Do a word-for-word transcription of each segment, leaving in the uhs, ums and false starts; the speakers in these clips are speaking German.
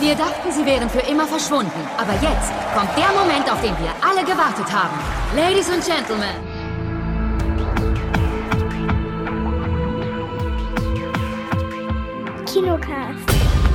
Wir dachten, sie wären für immer verschwunden. Aber jetzt kommt der Moment, auf den wir alle gewartet haben. Ladies and Gentlemen. Kinocast.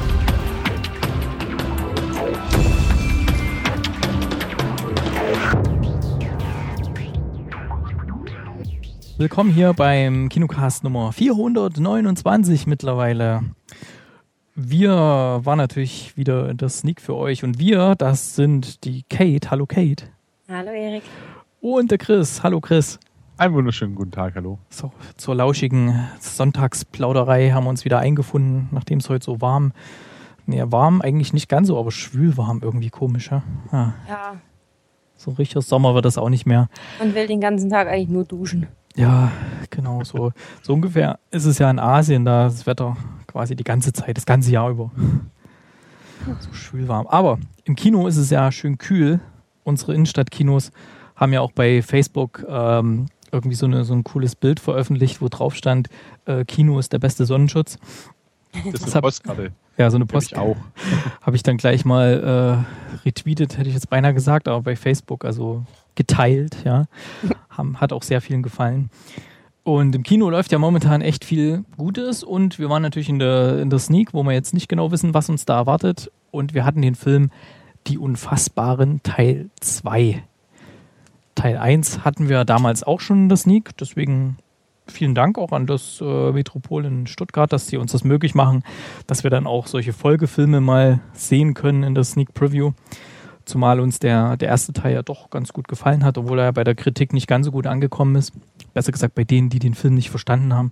Willkommen hier beim Kinocast Nummer vierhundertneunundzwanzig mittlerweile. Wir waren natürlich wieder in der Sneak für euch und wir, das sind die Kate. Hallo Kate. Hallo Erik. Und der Chris. Hallo Chris. Einen wunderschönen guten Tag, hallo. So, zur lauschigen Sonntagsplauderei haben wir uns wieder eingefunden, nachdem es heute so warm, nee, warm eigentlich nicht ganz so, aber schwül warm irgendwie komisch, ja? Ja. Ja. So ein richtiger Sommer wird das auch nicht mehr. Man will den ganzen Tag eigentlich nur duschen. Ja, genau, so, so ungefähr ist es ja in Asien, da das Wetter quasi die ganze Zeit, das ganze Jahr über. So schwül warm. Aber im Kino ist es ja schön kühl. Unsere Innenstadtkinos haben ja auch bei Facebook ähm, irgendwie so, eine, so ein cooles Bild veröffentlicht, wo drauf stand, äh, Kino ist der beste Sonnenschutz. Das ist eine Postkarte. Ja, so eine Postkarte. auch. Habe ich dann gleich mal äh, retweetet, hätte ich jetzt beinahe gesagt, aber bei Facebook, also geteilt, ja. Haben, hat auch sehr vielen gefallen. Und im Kino läuft ja momentan echt viel Gutes und wir waren natürlich in der, in der Sneak, wo wir jetzt nicht genau wissen, was uns da erwartet. Und wir hatten den Film Die Unfassbaren Teil zwei. Teil eins hatten wir damals auch schon in der Sneak, deswegen vielen Dank auch an das äh, Metropol in Stuttgart, dass sie uns das möglich machen, dass wir dann auch solche Folgefilme mal sehen können in der Sneak Preview. Zumal uns der, der erste Teil ja doch ganz gut gefallen hat, obwohl er ja bei der Kritik nicht ganz so gut angekommen ist. Besser gesagt bei denen, die den Film nicht verstanden haben.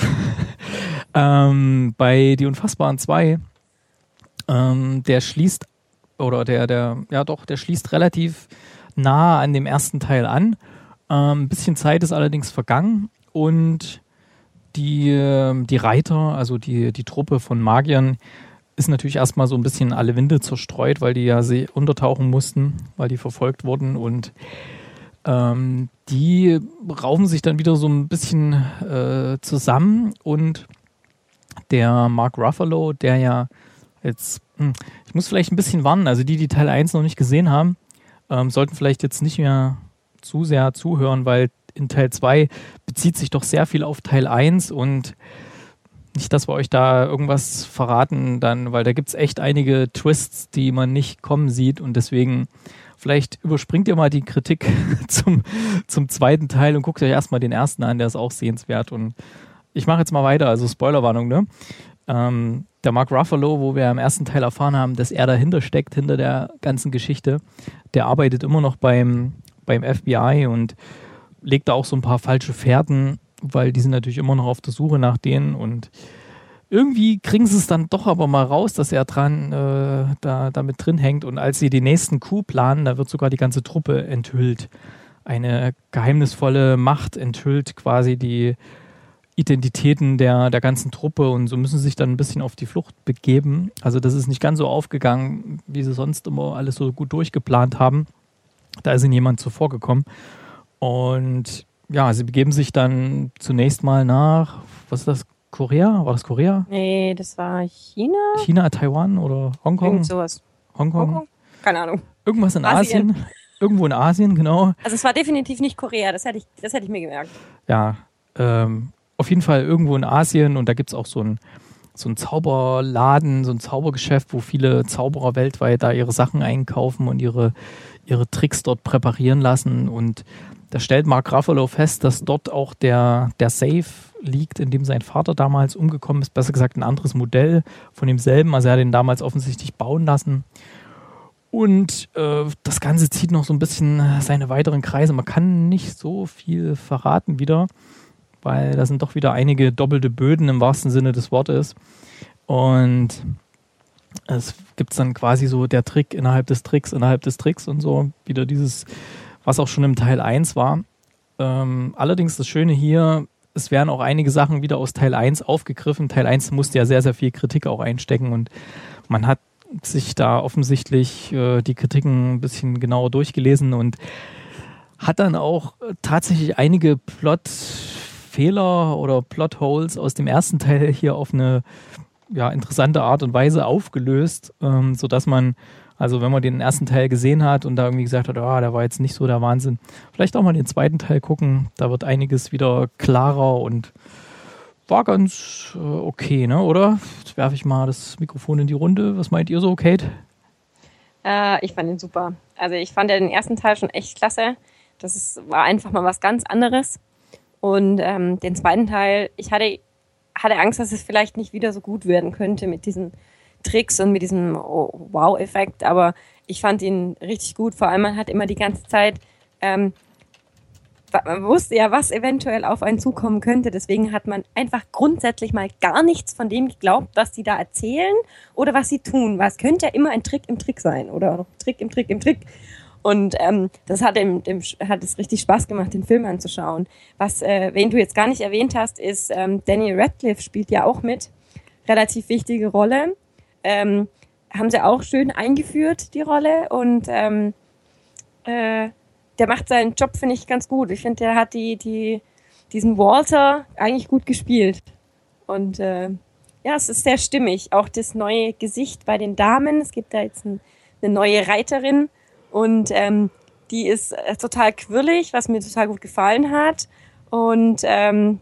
ähm, bei Die Unfassbaren zwei, ähm, der schließt, oder der, der, ja doch, der schließt relativ nah an dem ersten Teil an. Ähm, ein bisschen Zeit ist allerdings vergangen und die, die Reiter, also die, die Truppe von Magiern, ist natürlich erstmal so ein bisschen alle Winde zerstreut, weil die ja See untertauchen mussten, weil die verfolgt wurden und ähm, die raufen sich dann wieder so ein bisschen äh, zusammen und der Mark Ruffalo, der ja jetzt, hm, ich muss vielleicht ein bisschen warnen, also die, die Teil eins noch nicht gesehen haben, ähm, sollten vielleicht jetzt nicht mehr zu sehr zuhören, weil in Teil zwei bezieht sich doch sehr viel auf Teil eins und nicht, dass wir euch da irgendwas verraten, dann, weil da gibt es echt einige Twists, die man nicht kommen sieht und deswegen vielleicht überspringt ihr mal die Kritik zum, zum zweiten Teil und guckt euch erstmal den ersten an, der ist auch sehenswert und ich mache jetzt mal weiter, also Spoilerwarnung, ne? Ähm, der Mark Ruffalo, wo wir im ersten Teil erfahren haben, dass er dahinter steckt, hinter der ganzen Geschichte, der arbeitet immer noch beim, beim F B I und legt da auch so ein paar falsche Fährten, weil die sind natürlich immer noch auf der Suche nach denen und irgendwie kriegen sie es dann doch aber mal raus, dass er dran äh, da damit drin hängt und als sie den nächsten Coup planen, da wird sogar die ganze Truppe enthüllt. Eine geheimnisvolle Macht enthüllt quasi die Identitäten der, der ganzen Truppe und so müssen sie sich dann ein bisschen auf die Flucht begeben. Also das ist nicht ganz so aufgegangen, wie sie sonst immer alles so gut durchgeplant haben. Da ist ihnen jemand zuvor gekommen und ja, sie begeben sich dann zunächst mal nach, was ist das, Korea? War das Korea? Nee, das war China. China, Taiwan oder Hongkong? Irgend sowas. Hongkong? Hongkong? Keine Ahnung. Irgendwas in Asien. Asien. Irgendwo in Asien, genau. Also es war definitiv nicht Korea, das hätte ich, das hätte ich mir gemerkt. Ja, ähm, auf jeden Fall irgendwo in Asien und da gibt es auch so ein so ein Zauberladen, so ein Zaubergeschäft, wo viele Zauberer weltweit da ihre Sachen einkaufen und ihre, ihre Tricks dort präparieren lassen und da stellt Mark Ruffalo fest, dass dort auch der, der Safe liegt, in dem sein Vater damals umgekommen ist. Besser gesagt ein anderes Modell von demselben. Also er hat ihn damals offensichtlich bauen lassen. Und äh, das Ganze zieht noch so ein bisschen seine weiteren Kreise. Man kann nicht so viel verraten wieder, weil da sind doch wieder einige doppelte Böden im wahrsten Sinne des Wortes. Und es gibt dann quasi so der Trick innerhalb des Tricks, innerhalb des Tricks und so. Wieder dieses, was auch schon im Teil eins war. Ähm, allerdings das Schöne hier, es werden auch einige Sachen wieder aus Teil eins aufgegriffen. Teil eins musste ja sehr, sehr viel Kritik auch einstecken und man hat sich da offensichtlich äh, die Kritiken ein bisschen genauer durchgelesen und hat dann auch tatsächlich einige Plotfehler oder Plotholes aus dem ersten Teil hier auf eine ja, interessante Art und Weise aufgelöst, ähm, sodass man, also wenn man den ersten Teil gesehen hat und da irgendwie gesagt hat, oh, der war jetzt nicht so der Wahnsinn, vielleicht auch mal den zweiten Teil gucken, da wird einiges wieder klarer und war ganz äh, okay, ne, oder? Jetzt werfe ich mal das Mikrofon in die Runde. Was meint ihr so, Kate? Äh, ich fand ihn super. Also ich fand ja den ersten Teil schon echt klasse. Das ist, war einfach mal was ganz anderes. Und ähm, den zweiten Teil, ich hatte, hatte Angst, dass es vielleicht nicht wieder so gut werden könnte mit diesen Tricks und mit diesem oh, Wow-Effekt. Aber ich fand ihn richtig gut. Vor allem, man hat immer die ganze Zeit, ähm, man wusste ja, was eventuell auf einen zukommen könnte. Deswegen hat man einfach grundsätzlich mal gar nichts von dem geglaubt, was die da erzählen oder was sie tun. Weil es könnte ja immer ein Trick im Trick sein oder Trick im Trick im Trick. Und ähm, das hat, dem, dem, hat es richtig Spaß gemacht, den Film anzuschauen. Was, äh, wen du jetzt gar nicht erwähnt hast, ist ähm, Daniel Radcliffe spielt ja auch mit. Relativ wichtige Rolle. Ähm, haben sie auch schön eingeführt, die Rolle. Und ähm, äh, der macht seinen Job, finde ich, ganz gut. Ich finde, der hat die, die, diesen Walter eigentlich gut gespielt. Und äh, ja, es ist sehr stimmig. Auch das neue Gesicht bei den Damen. Es gibt da jetzt ein, eine neue Reiterin. Und ähm, die ist äh, total quirlig, was mir total gut gefallen hat. Und ähm,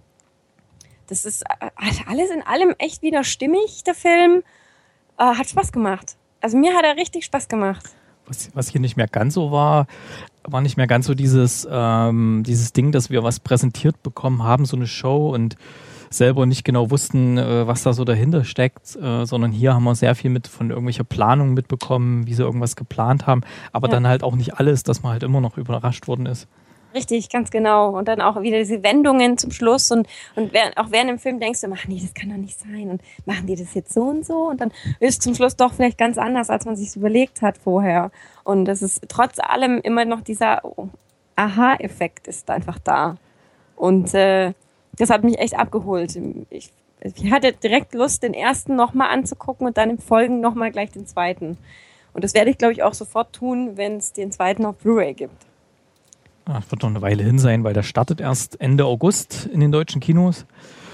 das ist äh, alles in allem echt wieder stimmig, der Film. Äh, hat Spaß gemacht. Also mir hat er richtig Spaß gemacht. Was, was hier nicht mehr ganz so war, war nicht mehr ganz so dieses, ähm, dieses Ding, dass wir was präsentiert bekommen haben, so eine Show und selber nicht genau wussten, äh, was da so dahinter steckt, äh, sondern hier haben wir sehr viel mit von irgendwelcher Planung mitbekommen, wie sie irgendwas geplant haben, aber ja. Dann halt auch nicht alles, dass man halt immer noch überrascht worden ist. Richtig, ganz genau. Und dann auch wieder diese Wendungen zum Schluss und, und während, auch während im Film denkst du, ach nee, das kann doch nicht sein und machen die das jetzt so und so und dann ist zum Schluss doch vielleicht ganz anders, als man sich überlegt hat vorher. Und das ist trotz allem immer noch dieser oh, Aha-Effekt ist einfach da. Und äh, das hat mich echt abgeholt. Ich, ich hatte direkt Lust, den ersten nochmal anzugucken und dann im Folgen nochmal gleich den zweiten. Und das werde ich, glaube ich, auch sofort tun, wenn es den zweiten auf Blu-ray gibt. Ach, wird noch eine Weile hin sein, weil der startet erst Ende August in den deutschen Kinos.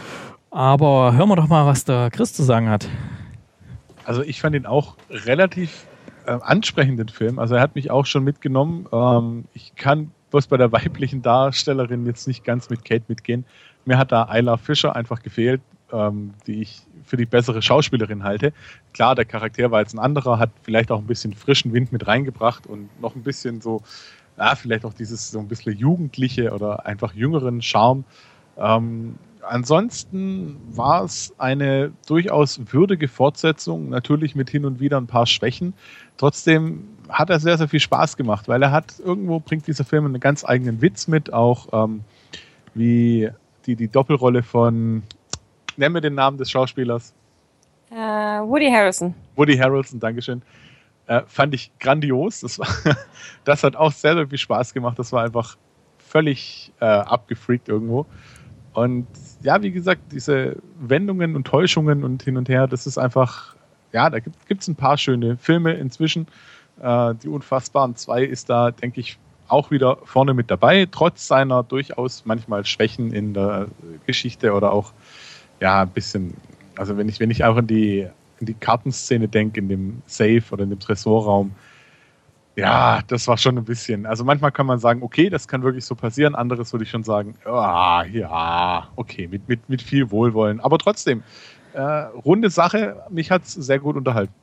Aber hören wir doch mal, was der Chris zu sagen hat. Also ich fand ihn auch relativ äh, ansprechend, den Film. Also er hat mich auch schon mitgenommen. Ähm, ich kann bloß bei der weiblichen Darstellerin jetzt nicht ganz mit Kate mitgehen. Mir hat da Isla Fisher einfach gefehlt, ähm, die ich für die bessere Schauspielerin halte. Klar, der Charakter war jetzt ein anderer, hat vielleicht auch ein bisschen frischen Wind mit reingebracht und noch ein bisschen so, ja, vielleicht auch dieses so ein bisschen jugendliche oder einfach jüngeren Charme. Ähm, ansonsten war es eine durchaus würdige Fortsetzung, natürlich mit hin und wieder ein paar Schwächen. Trotzdem hat er sehr, sehr viel Spaß gemacht, weil er hat, irgendwo bringt dieser Film einen ganz eigenen Witz mit, auch ähm, wie die, die Doppelrolle von, nenn mir den Namen des Schauspielers. Uh, Woody Harrelson. Woody Harrelson, Dankeschön. Äh, fand ich grandios. Das, war, das hat auch sehr, sehr viel Spaß gemacht. Das war einfach völlig äh, abgefreakt irgendwo. Und ja, wie gesagt, diese Wendungen und Täuschungen und hin und her, das ist einfach, ja, da gibt es ein paar schöne Filme inzwischen. Äh, die Unfassbaren zwei ist da, denke ich, auch wieder vorne mit dabei, trotz seiner durchaus manchmal Schwächen in der Geschichte oder auch, ja, ein bisschen, also wenn ich, wenn ich auch an die in die Kartenszene denke, in dem Safe oder in dem Tresorraum, ja, das war schon ein bisschen, also manchmal kann man sagen, okay, das kann wirklich so passieren, anderes würde ich schon sagen, oh, ja, okay, mit, mit, mit viel Wohlwollen, aber trotzdem, äh, runde Sache, mich hat es sehr gut unterhalten.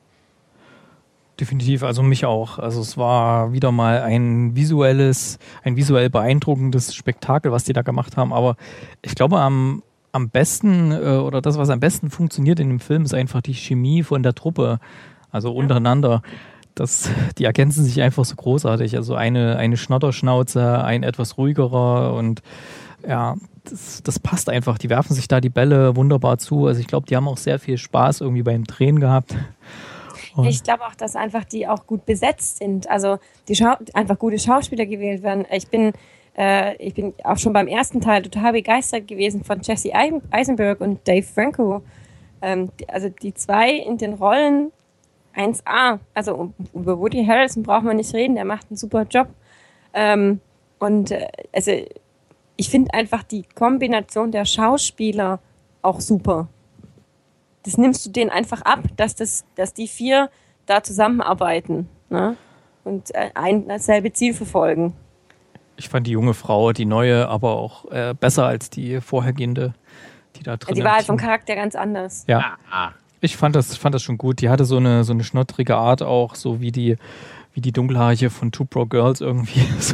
Definitiv, also mich auch. Also es war wieder mal ein visuelles, ein visuell beeindruckendes Spektakel, was die da gemacht haben, aber ich glaube, am Am besten, äh, oder das, was am besten funktioniert in dem Film, ist einfach die Chemie von der Truppe, also untereinander. Das, die ergänzen sich einfach so großartig. Also eine, eine Schnotterschnauze, ein etwas ruhigerer und ja, das, das passt einfach. Die werfen sich da die Bälle wunderbar zu. Also ich glaube, die haben auch sehr viel Spaß irgendwie beim Drehen gehabt. Und ich glaube auch, dass einfach die auch gut besetzt sind. Also die Schau- einfach gute Schauspieler gewählt werden. Ich bin Ich bin auch schon beim ersten Teil total begeistert gewesen von Jesse Eisenberg und Dave Franco. Ähm, also die zwei in den Rollen eins A. Also über Woody Harrelson braucht man nicht reden, der macht einen super Job. Ähm, und äh, also ich finde einfach die Kombination der Schauspieler auch super. das nimmst du denen einfach ab, dass, das, dass die vier da zusammenarbeiten, ne? Und äh, ein dasselbe Ziel verfolgen. Ich fand die junge Frau, die neue, aber auch äh, besser als die vorhergehende, die da drin Die war halt vom Charakter ganz anders. Ja, ich fand das, fand das schon gut. Die hatte so eine, so eine schnottrige Art auch, so wie die, wie die Dunkelhaarige von Two Pro Girls irgendwie. So.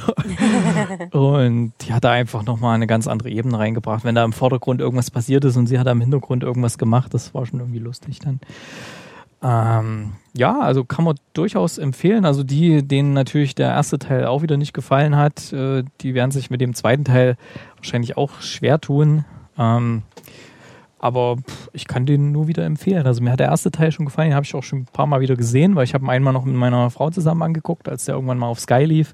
Und die hat da einfach nochmal eine ganz andere Ebene reingebracht. Wenn da im Vordergrund irgendwas passiert ist und sie hat da im Hintergrund irgendwas gemacht, das war schon irgendwie lustig dann. Ähm, ja, also kann man durchaus empfehlen. Also die, denen natürlich der erste Teil auch wieder nicht gefallen hat, äh, die werden sich mit dem zweiten Teil wahrscheinlich auch schwer tun. Ähm, aber pff, ich kann den nur wieder empfehlen. Also mir hat der erste Teil schon gefallen, den habe ich auch schon ein paar Mal wieder gesehen, weil ich habe ihn einmal noch mit meiner Frau zusammen angeguckt, als der irgendwann mal auf Sky lief.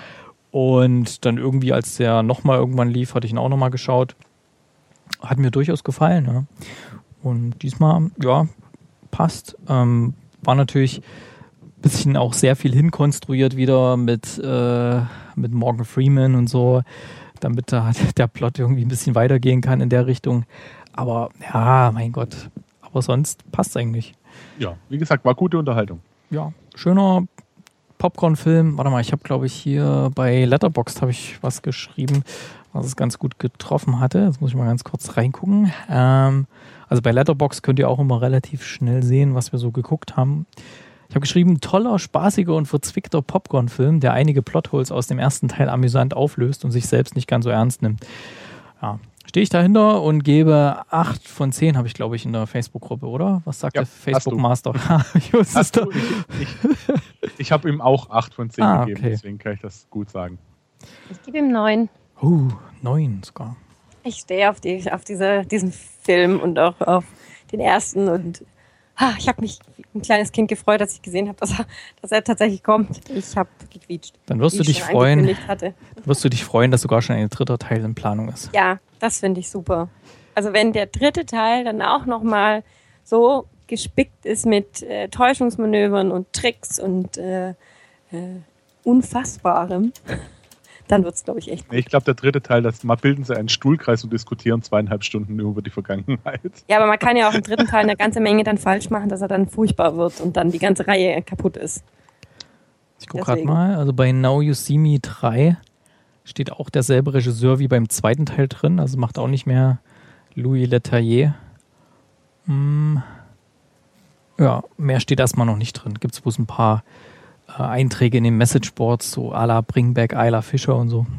Und dann irgendwie, als der nochmal irgendwann lief, hatte ich ihn auch nochmal geschaut. Hat mir durchaus gefallen. Ja. Und diesmal, ja, passt. Ähm, war natürlich ein bisschen auch sehr viel hinkonstruiert wieder mit, äh, mit Morgan Freeman und so, damit da der Plot irgendwie ein bisschen weitergehen kann in der Richtung. Aber ja, mein Gott. Aber sonst passt eigentlich. Ja, wie gesagt, war gute Unterhaltung. Ja, schöner Popcorn-Film. Warte mal, ich habe, glaube ich, hier bei Letterboxd habe ich was geschrieben, was es ganz gut getroffen hatte. Jetzt muss ich mal ganz kurz reingucken. Ähm, also bei Letterboxd könnt ihr auch immer relativ schnell sehen, was wir so geguckt haben. Ich habe geschrieben, toller, spaßiger und verzwickter Popcorn-Film, der einige Plotholes aus dem ersten Teil amüsant auflöst und sich selbst nicht ganz so ernst nimmt. Ja, stehe ich dahinter und gebe acht von zehn, habe ich, glaube ich, in der Facebook-Gruppe, oder? Was sagt Ja, der Facebook-Master? ich wusste es doch. Ich, ich, ich habe ihm auch acht von zehn Ah, gegeben, okay. deswegen kann ich das gut sagen. Ich gebe ihm neun. Uh, neun sogar. Ich stehe auf, die, auf diese, diesen Film und auch auf den ersten und ah, ich habe mich wie ein kleines Kind gefreut, als ich gesehen habe, dass er, dass er tatsächlich kommt. Ich habe gequietscht. Dann wirst wie du ich dich schon freuen, angekündigt hatte. wirst du dich freuen, dass sogar schon ein dritter Teil in Planung ist. Ja, das finde ich super. Also wenn der dritte Teil dann auch nochmal so gespickt ist mit äh, Täuschungsmanövern und Tricks und äh, äh, Unfassbarem, dann wird es, glaube ich, echt gut. Ich glaube, der dritte Teil, das mal bilden sie einen Stuhlkreis und diskutieren zweieinhalb Stunden über die Vergangenheit. Ja, aber man kann ja auch im dritten Teil eine ganze Menge dann falsch machen, dass er dann furchtbar wird und dann die ganze Reihe kaputt ist. Ich gucke gerade mal, also bei Now You See Me drei steht auch derselbe Regisseur wie beim zweiten Teil drin, also macht auch nicht mehr Louis Leterrier. Hm. Ja, mehr steht erstmal noch nicht drin. Gibt es bloß ein paar äh, Einträge in den Messageboards, so à la Bring Back Isla Fisher und so.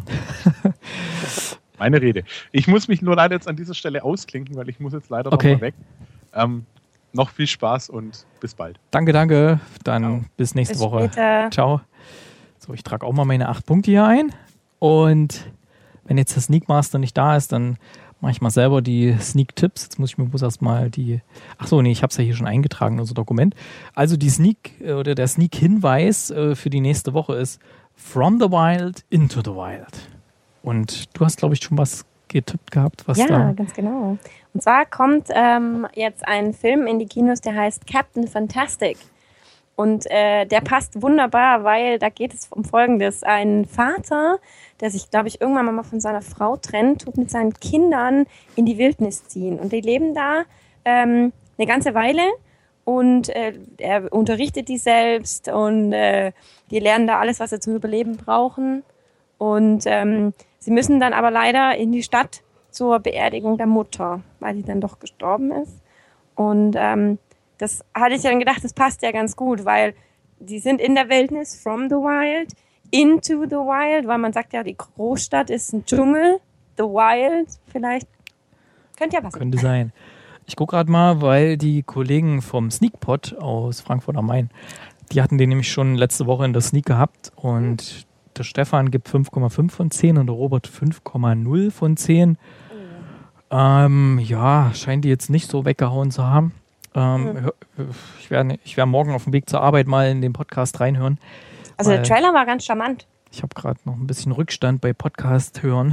Meine Rede. Ich muss mich nur leider jetzt an dieser Stelle ausklinken, weil ich muss jetzt leider Okay. noch mal weg. Ähm, noch viel Spaß und bis bald. Danke, danke. Dann Ciao. bis nächste Bis Woche. später. Ciao. So, ich trage auch mal meine acht Punkte hier ein. Und wenn jetzt der Sneakmaster nicht da ist, dann mache ich mal selber die Sneak-Tipps. Jetzt muss ich mir bloß erstmal die... Ach so, nee, ich habe es ja hier schon eingetragen in unser Dokument. Also die Sneak oder der Sneak-Hinweis äh, für die nächste Woche ist From the Wild into the Wild. Und du hast, glaube ich, schon was getippt gehabt, was Ja, da... ganz genau. Und zwar kommt ähm, jetzt ein Film in die Kinos, der heißt Captain Fantastic. Und äh, der passt wunderbar, weil da geht es um Folgendes. Ein Vater, der sich, glaube ich, irgendwann mal von seiner Frau trennt, tut mit seinen Kindern in die Wildnis ziehen. Und die leben da ähm, eine ganze Weile und äh, er unterrichtet die selbst und äh, die lernen da alles, was sie zum Überleben brauchen. Und ähm, sie müssen dann aber leider in die Stadt zur Beerdigung der Mutter, weil die dann doch gestorben ist. Und ähm, das hatte ich dann gedacht, das passt ja ganz gut, weil die sind in der Wildnis, from the wild, into the wild, weil man sagt ja, die Großstadt ist ein Dschungel, the wild vielleicht. Könnte ja passen. Könnte sein. Ich gucke gerade mal, weil die Kollegen vom Sneakpot aus Frankfurt am Main, die hatten den nämlich schon letzte Woche in der Sneak gehabt und der Stefan gibt fünf Komma fünf von zehn und der Robert fünf Komma null von zehn. Oh. Ähm, ja, scheint die jetzt nicht so weggehauen zu haben. Ähm, mhm. Ich werde ich werd morgen auf dem Weg zur Arbeit mal in den Podcast reinhören. Also der Trailer war ganz charmant. Ich habe gerade noch ein bisschen Rückstand bei Podcast hören.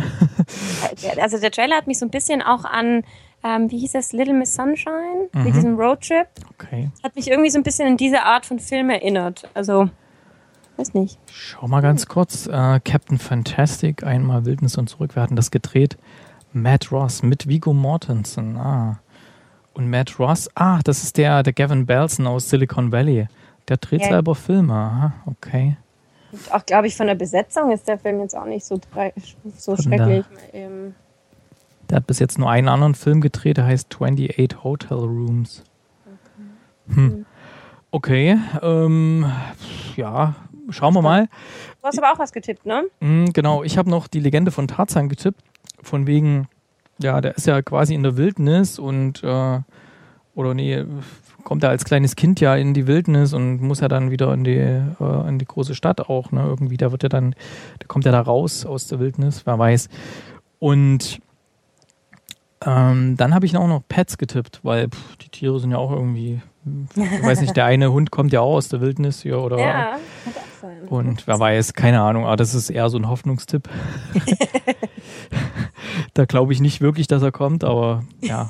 Also der Trailer hat mich so ein bisschen auch an, ähm, wie hieß das, Little Miss Sunshine, Mhm. mit diesem Roadtrip. Okay. Hat mich irgendwie so ein bisschen an diese Art von Film erinnert. Also, weiß nicht. Schau mal ganz kurz. Äh, Captain Fantastic, einmal Wildnis und zurück. Wir hatten das gedreht. Matt Ross mit Viggo Mortensen. Ah. Und Matt Ross, ah, das ist der, der Gavin Belson aus Silicon Valley. Der dreht Ja. selber Filme, aha, okay. Und auch, glaube ich, von der Besetzung ist der Film jetzt auch nicht so, drei, so Von schrecklich. Ähm, Der hat bis jetzt nur einen anderen Film gedreht, der heißt twenty-eight Hotel Rooms. Hm. Okay, ähm, ja, schauen wir mal. Du hast aber auch was getippt, ne? Hm, genau, ich habe noch die Legende von Tarzan getippt, von wegen, ja, der ist ja quasi in der Wildnis und, äh, oder nee, kommt er als kleines Kind ja in die Wildnis und muss ja dann wieder in die, äh, in die große Stadt auch, ne, irgendwie, da wird er dann, da kommt er da raus aus der Wildnis, wer weiß. Und ähm, dann habe ich auch noch Pets getippt, weil pff, die Tiere sind ja auch irgendwie, ich weiß nicht, der eine Hund kommt ja auch aus der Wildnis hier oder Ja, kann auch sein. und wer weiß, keine Ahnung, aber das ist eher so ein Hoffnungstipp. Da glaube ich nicht wirklich, dass er kommt, aber ja.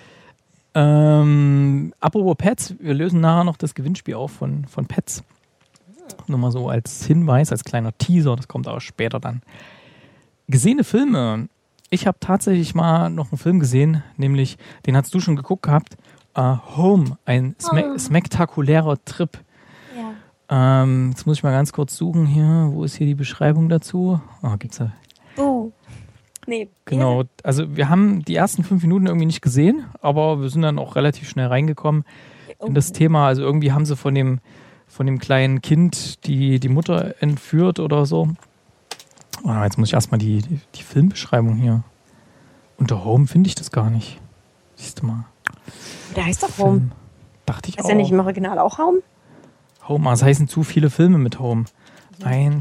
Ähm, apropos Pets, wir lösen nachher noch das Gewinnspiel auf von, von Pets. Nur mal so als Hinweis, als kleiner Teaser, das kommt auch später dann. Gesehene Filme. Ich habe tatsächlich mal noch einen Film gesehen, nämlich, den hast du schon geguckt gehabt, uh, Home, ein smek- Oh. spektakulärer Trip. Ja. Ähm, jetzt muss ich mal ganz kurz suchen hier. Wo ist hier die Beschreibung dazu? Ah, gibt's da. Oh. Nee. Genau. Also wir haben die ersten fünf Minuten irgendwie nicht gesehen, aber wir sind dann auch relativ schnell reingekommen in das Thema. Also irgendwie haben sie von dem, von dem kleinen Kind die, die Mutter entführt oder so. Oh, jetzt muss ich erstmal die, die, die Filmbeschreibung hier. Unter Home finde ich das gar nicht. Siehst du mal. Der heißt doch Home. Film. Dachte ich Ist auch. der nicht im Original auch Home? Home, also es heißen zu viele Filme mit Home. Ein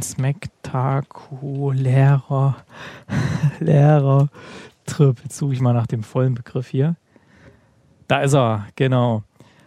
spektakulärer Lehrer Trip. Jetzt suche ich mal nach dem vollen Begriff hier. Da ist er, genau.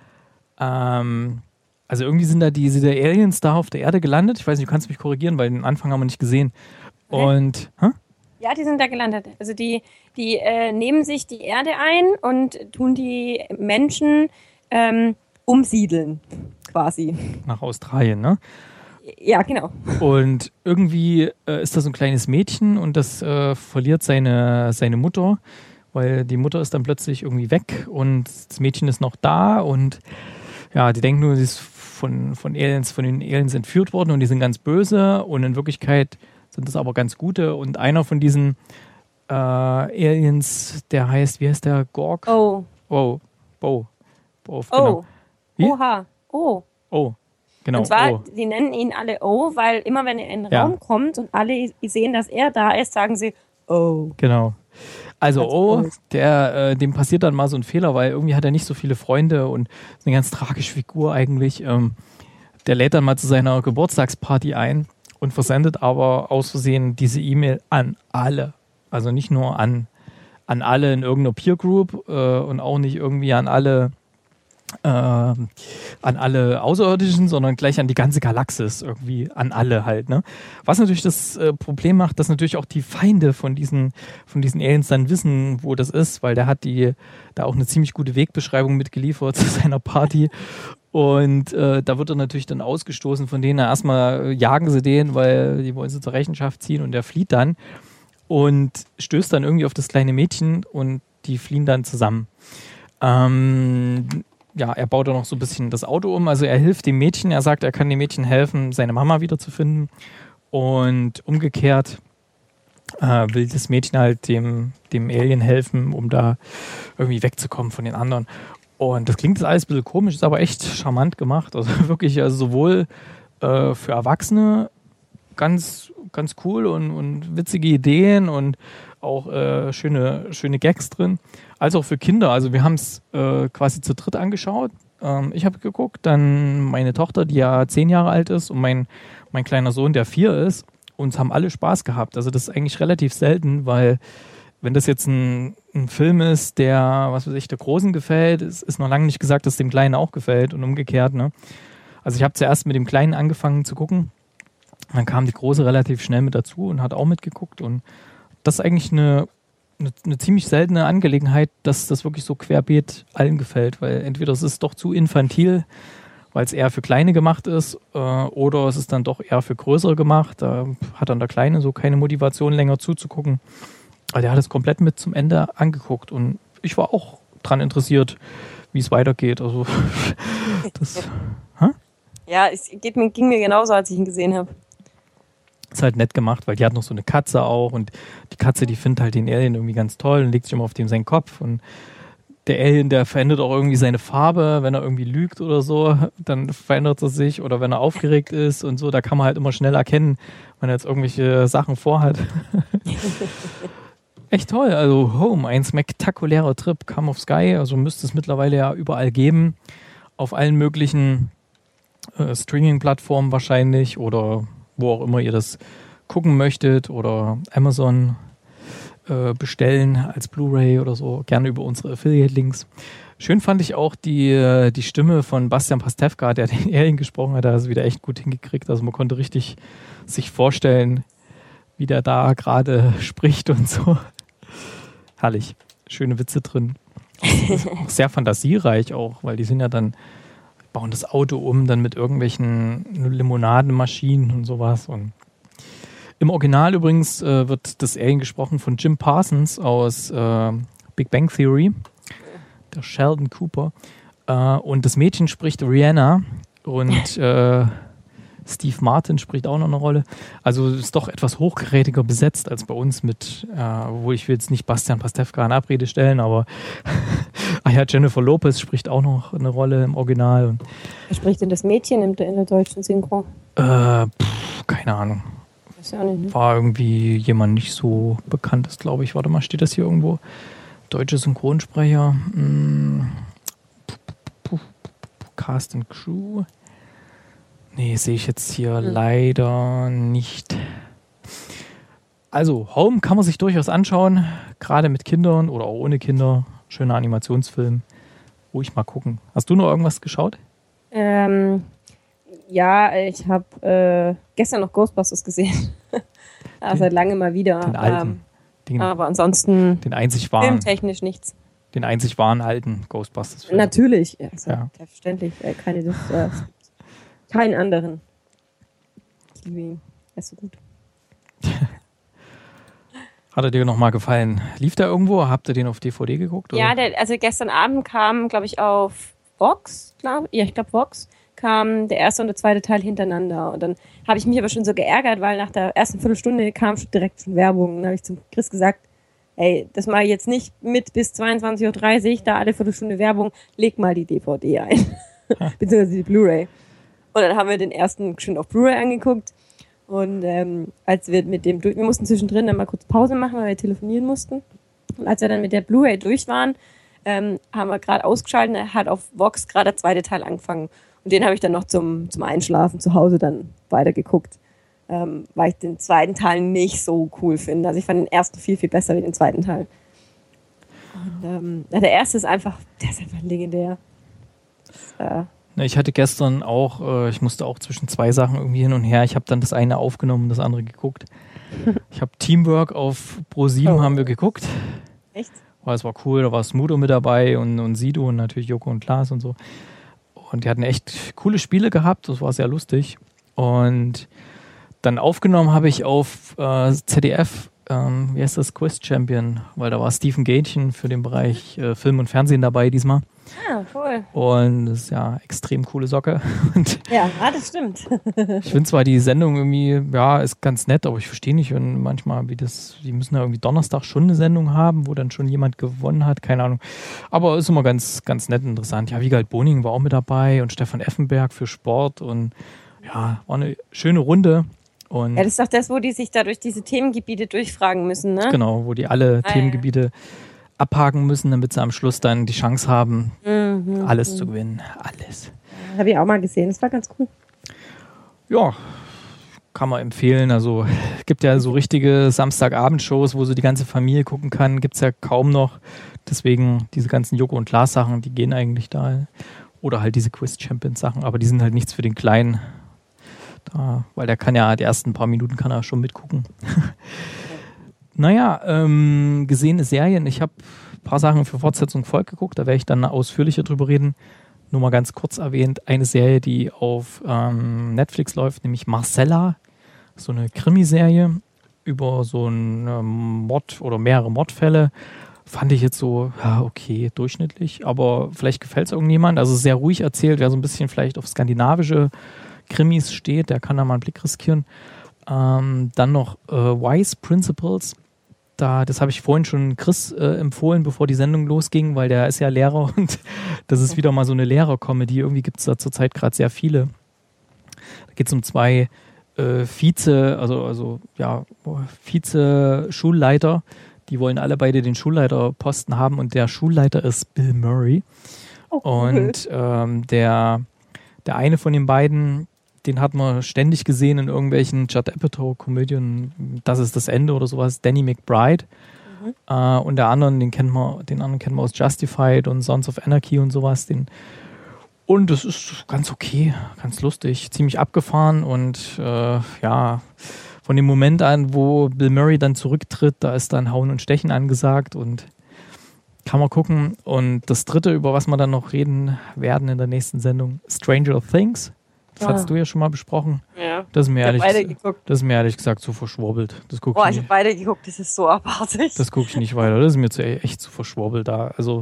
Ähm, also irgendwie sind da diese der Aliens da auf der Erde gelandet. Ich weiß nicht, du kannst mich korrigieren, weil den Anfang haben wir nicht gesehen. Und, hä? Ja, die sind da gelandet. Also die, die äh, nehmen sich die Erde ein und tun die Menschen ähm, umsiedeln, quasi. Nach Australien, ne? Ja, genau. Und irgendwie äh, ist da so ein kleines Mädchen und das äh, verliert seine, seine Mutter, weil die Mutter ist dann plötzlich irgendwie weg und das Mädchen ist noch da und ja, die denken nur, sie ist von, von Aliens, von den Aliens entführt worden und die sind ganz böse und in Wirklichkeit sind das aber ganz gute und einer von diesen äh, Aliens, der heißt, wie heißt der? Gorg? Oh. Oh. Bo. Bo, genau. Oh. Wie? Oha. Oh. Oh. Genau. Und zwar, oh. sie nennen ihn alle O, weil immer wenn er in den Ja. Raum kommt und alle sehen, dass er da ist, sagen sie Oh. Genau. Also, Ganz oh, komisch. der, äh, dem passiert dann mal so ein Fehler, weil irgendwie hat er nicht so viele Freunde und ist eine ganz tragische Figur eigentlich. Ähm, der lädt dann mal zu seiner Geburtstagsparty ein und versendet aber aus Versehen diese E-Mail an alle. Also nicht nur an, an alle in irgendeiner Peer Group äh, und auch nicht irgendwie an alle äh, an alle Außerirdischen, sondern gleich an die ganze Galaxis, irgendwie an alle halt, ne? Was natürlich das äh, Problem macht, dass natürlich auch die Feinde von diesen, von diesen Aliens dann wissen, wo das ist, weil der hat die da auch eine ziemlich gute Wegbeschreibung mitgeliefert zu seiner Party. Und äh, da wird er natürlich dann ausgestoßen von denen. Erstmal äh, jagen sie den, weil die wollen sie zur Rechenschaft ziehen und der flieht dann und stößt dann irgendwie auf das kleine Mädchen und die fliehen dann zusammen. Ähm, ja, er baut dann noch so ein bisschen das Auto um. Also er hilft dem Mädchen, er sagt, er kann dem Mädchen helfen, seine Mama wiederzufinden. Und umgekehrt äh, will das Mädchen halt dem, dem Alien helfen, um da irgendwie wegzukommen von den anderen. Und das klingt jetzt alles ein bisschen komisch, ist aber echt charmant gemacht. Also wirklich, also sowohl äh, für Erwachsene ganz, ganz cool und, und witzige Ideen und auch äh, schöne, schöne Gags drin, als auch für Kinder. Also wir haben es äh, quasi zu dritt angeschaut. Ähm, ich habe geguckt, dann meine Tochter, die ja zehn Jahre alt ist und mein, mein kleiner Sohn, der vier ist. Uns haben alle Spaß gehabt. Also das ist eigentlich relativ selten, weil wenn das jetzt ein, ein Film ist, der, was weiß ich, der Großen gefällt, ist, ist noch lange nicht gesagt, dass dem Kleinen auch gefällt und umgekehrt. Ne? Also ich habe zuerst mit dem Kleinen angefangen zu gucken. Dann kam die Große relativ schnell mit dazu und hat auch mitgeguckt. Und das ist eigentlich eine, eine, eine ziemlich seltene Angelegenheit, dass das wirklich so querbeet allen gefällt. Weil entweder es ist doch zu infantil, weil es eher für Kleine gemacht ist, äh, oder es ist dann doch eher für Größere gemacht. Da hat dann der Kleine so keine Motivation, länger zuzugucken. Aber der hat es komplett mit zum Ende angeguckt. Und ich war auch dran interessiert, wie es weitergeht. Also das hä? Ja, es geht mir, ging mir genauso, als ich ihn gesehen habe. Ist halt nett gemacht, weil die hat noch so eine Katze auch und die Katze, die findet halt den Alien irgendwie ganz toll und legt sich immer auf dem seinen Kopf und der Alien, der verändert auch irgendwie seine Farbe, wenn er irgendwie lügt oder so, dann verändert er sich oder wenn er aufgeregt ist und so, da kann man halt immer schnell erkennen, wenn er jetzt irgendwelche Sachen vorhat. Echt toll, also Home, ein spektakulärer Trip, Come of Sky, also müsste es mittlerweile ja überall geben, auf allen möglichen äh, Streaming-Plattformen wahrscheinlich oder wo auch immer ihr das gucken möchtet oder Amazon äh, bestellen als Blu-ray oder so, gerne über unsere Affiliate-Links. Schön fand ich auch die, die Stimme von Bastian Pastewka, der den Alien gesprochen hat, der hat es wieder echt gut hingekriegt, also man konnte richtig sich vorstellen, wie der da gerade spricht und so. Herrlich, schöne Witze drin. Sehr fantasiereich auch, weil die sind ja dann bauen das Auto um, dann mit irgendwelchen Limonadenmaschinen und sowas. Und im Original übrigens äh, wird das Alien gesprochen von Jim Parsons aus äh, Big Bang Theory, der Sheldon Cooper. Äh, und das Mädchen spricht Rihanna und äh, Steve Martin spricht auch noch eine Rolle. Also ist doch etwas hochkarätiger besetzt als bei uns mit, äh, wo ich will jetzt nicht Bastian Pastewka in Abrede stellen, aber ah ja, Jennifer Lopez spricht auch noch eine Rolle im Original. Wer spricht denn das Mädchen in der, in der deutschen Synchro? Äh, pff, keine Ahnung. Weiß ja auch nicht, ne? War irgendwie jemand nicht so bekanntes, glaube ich. Warte mal, steht das hier irgendwo? Deutsche Synchronsprecher. Hm. Cast and Crew. Nee, sehe ich jetzt hier hm. leider nicht. Also, Home kann man sich durchaus anschauen, gerade mit Kindern oder auch ohne Kinder. Schöner Animationsfilm. Ruhig mal gucken. Hast du noch irgendwas geschaut? Ähm, ja, ich habe äh, gestern noch Ghostbusters gesehen. ja, seit langem mal wieder. Den alten. Ähm, den, aber ansonsten den einzig wahren, filmtechnisch nichts. Den einzig wahren alten Ghostbusters-Film. Natürlich. Ja, also ja. Selbstverständlich. Äh, keine, das, äh, keinen anderen. Ich liebe ihn. Er ist so gut. Hat er dir nochmal gefallen? Lief der irgendwo? Habt ihr den auf D V D geguckt? Oder? Ja, der, also gestern Abend kam, glaube ich, auf Vox, glaub, ja, ich glaube Vox, kam der erste und der zweite Teil hintereinander. Und dann habe ich mich aber schon so geärgert, weil nach der ersten Viertelstunde kam schon direkt schon Werbung. Dann habe ich zum Chris gesagt, ey, das mache ich jetzt nicht mit bis zweiundzwanzig Uhr dreißig, da alle Viertelstunde Werbung, leg mal die D V D ein. Beziehungsweise die Blu-ray. Und dann haben wir den ersten schon auf Blu-ray angeguckt. Und ähm, als wir mit dem durch, wir mussten zwischendrin dann mal kurz Pause machen, weil wir telefonieren mussten. Und als wir dann mit der Blu-ray durch waren, ähm, haben wir gerade ausgeschaltet, hat auf Vox gerade der zweite Teil angefangen. Und den habe ich dann noch zum, zum Einschlafen zu Hause dann weitergeguckt, ähm, weil ich den zweiten Teil nicht so cool finde. Also ich fand den ersten viel, viel besser wie den zweiten Teil. Und ähm, der erste ist einfach, der ist einfach legendär. Das, äh, Ich hatte gestern auch, äh, ich musste auch zwischen zwei Sachen irgendwie hin und her. Ich habe dann das eine aufgenommen, das andere geguckt. Ich habe Teamwork auf Pro sieben oh. haben wir geguckt. Echt? Weil es war cool, da war Smudo mit dabei und, und Sido und natürlich Joko und Klaas und so. Und die hatten echt coole Spiele gehabt, das war sehr lustig. Und dann aufgenommen habe ich auf äh, Z D F, ähm, wie heißt das, Quiz Champion, weil da war Stephen Gätchen für den Bereich äh, Film und Fernsehen dabei diesmal. Ah, cool. Und das ist ja extrem coole Socke. Und ja, ah, das stimmt. ich finde zwar die Sendung irgendwie, ja, ist ganz nett, aber ich verstehe nicht, wenn manchmal, wie das, die müssen ja irgendwie Donnerstag schon eine Sendung haben, wo dann schon jemand gewonnen hat, keine Ahnung. Aber ist immer ganz, ganz nett und interessant. Ja, Wiegald Boning war auch mit dabei und Stefan Effenberg für Sport und ja, war eine schöne Runde. Und ja, das ist doch das, wo die sich da durch diese Themengebiete durchfragen müssen, ne? Genau, wo die alle ah, Themengebiete ja. abhaken müssen, damit sie am Schluss dann die Chance haben, mhm, alles mhm. zu gewinnen. Alles. Habe ich auch mal gesehen, das war ganz cool. Ja, kann man empfehlen. Also es gibt ja so richtige Samstagabendshows, wo so die ganze Familie gucken kann, gibt es ja kaum noch. Deswegen diese ganzen Joko und Klaas Sachen, die gehen eigentlich da. Oder halt diese Quiz Champions Sachen, aber die sind halt nichts für den Kleinen. Da, weil der kann ja, die ersten paar Minuten kann er schon mitgucken. Naja, ähm, gesehene Serien. Ich habe ein paar Sachen für Fortsetzung Volk geguckt, da werde ich dann ausführlicher drüber reden. Nur mal ganz kurz erwähnt, eine Serie, die auf ähm, Netflix läuft, nämlich Marcella, so eine Krimiserie über so einen ähm, Mord oder mehrere Mordfälle fand ich jetzt so, ja, okay, durchschnittlich, aber vielleicht gefällt es irgendjemand. Also sehr ruhig erzählt, wer so ein bisschen vielleicht auf skandinavische Krimis steht, der kann da mal einen Blick riskieren. Ähm, dann noch äh, Wise Principles. Da, das habe ich vorhin schon Chris äh, empfohlen, bevor die Sendung losging, weil der ist ja Lehrer und das ist wieder mal so eine Lehrer-Comedy. Irgendwie gibt es da zurzeit gerade sehr viele. Da geht es um zwei äh, Vize, also, also ja, Vize-Schulleiter. Die wollen alle beide den Schulleiterposten haben und der Schulleiter ist Bill Murray. Oh, cool. Und ähm, der, der eine von den beiden, den hat man ständig gesehen in irgendwelchen Judd Apatow-Komödien. Das ist das Ende oder sowas. Danny McBride. Mhm. Äh, und der anderen, den kennt man, den anderen kennt man aus Justified und Sons of Anarchy und sowas. Den, und das ist ganz okay, ganz lustig, ziemlich abgefahren und äh, ja, von dem Moment an, wo Bill Murray dann zurücktritt, da ist dann Hauen und Stechen angesagt und kann man gucken. Und das dritte, über was wir dann noch reden werden in der nächsten Sendung, Stranger Things. Das ah. hast du ja schon mal besprochen. Ja. Das ist mir, ehrlich, das ist mir ehrlich gesagt zu verschwurbelt. Das guck Boah, ich ich habe beide geguckt, das ist so abartig. Das gucke ich nicht weiter. Das ist mir zu, echt zu verschwurbelt da. Also,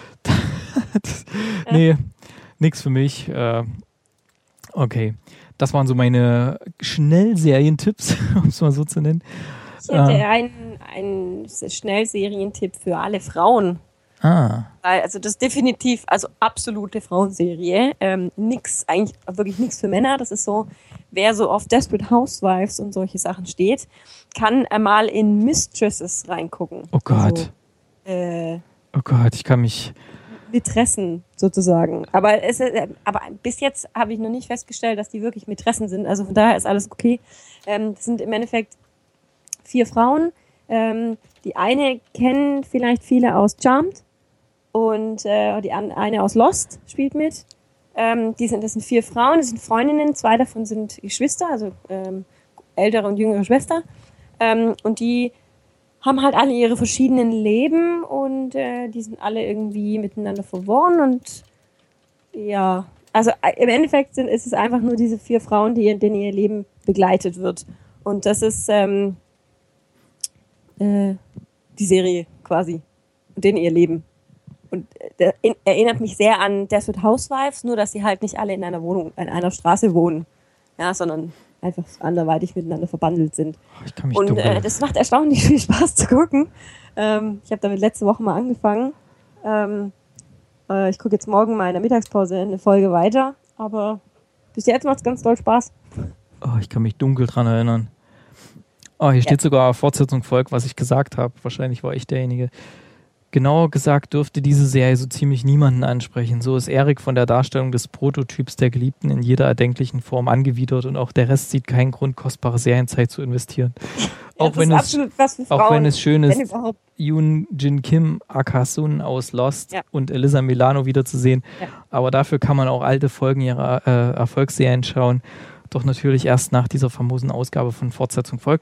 das, nee, nix für mich. Äh, okay. Das waren so meine Schnellserientipps, um es mal so zu nennen. Ich hätte äh, einen, einen Schnellserientipp für alle Frauen. Ah. Also das ist definitiv, also absolute Frauenserie. Ähm, nix, eigentlich wirklich nichts für Männer. Das ist so, wer so auf Desperate Housewives und solche Sachen steht, kann mal in Mistresses reingucken. Oh Gott. Also, äh, oh Gott, ich kann mich... Mätressen sozusagen. Aber, es, aber bis jetzt habe ich noch nicht festgestellt, dass die wirklich Mätressen sind. Also von daher ist alles okay. Ähm, das sind im Endeffekt vier Frauen. Ähm, die eine kennen vielleicht viele aus Charmed und äh, die eine aus Lost spielt mit. Ähm, die sind, das sind vier Frauen, das sind Freundinnen. Zwei davon sind Geschwister, also ähm, ältere und jüngere Schwester. Ähm, und die haben halt alle ihre verschiedenen Leben und äh, die sind alle irgendwie miteinander verworren und ja, also äh, im Endeffekt sind, ist es einfach nur diese vier Frauen, die, denen ihr Leben begleitet wird. Und das ist ähm, äh, die Serie quasi und denen ihr Leben. Und äh, in, erinnert mich sehr an Desperate Housewives, nur dass sie halt nicht alle in einer Wohnung, in einer Straße wohnen, ja, sondern einfach anderweitig miteinander verbandelt sind. Ich kann mich und äh, das macht erstaunlich viel Spaß zu gucken. Ähm, ich habe damit letzte Woche mal angefangen. Ähm, äh, ich gucke jetzt morgen mal in der Mittagspause eine Folge weiter, aber bis jetzt macht es ganz doll Spaß. Oh, ich kann mich dunkel dran erinnern. Oh, hier steht ja sogar Fortsetzung folgt, was ich gesagt habe. Wahrscheinlich war ich derjenige. Genauer gesagt dürfte diese Serie so ziemlich niemanden ansprechen. So ist Erik von der Darstellung des Prototyps der Geliebten in jeder erdenklichen Form angewidert und auch der Rest sieht keinen Grund, kostbare Serienzeit zu investieren. Ja, auch, wenn es, auch wenn es schön ist, Yoon Jin Kim, aka Sun aus Lost ja. und Elisa Milano wiederzusehen. Ja. Aber dafür kann man auch alte Folgen ihrer äh, Erfolgsserien schauen. Doch natürlich erst nach dieser famosen Ausgabe von Fortsetzung folgt.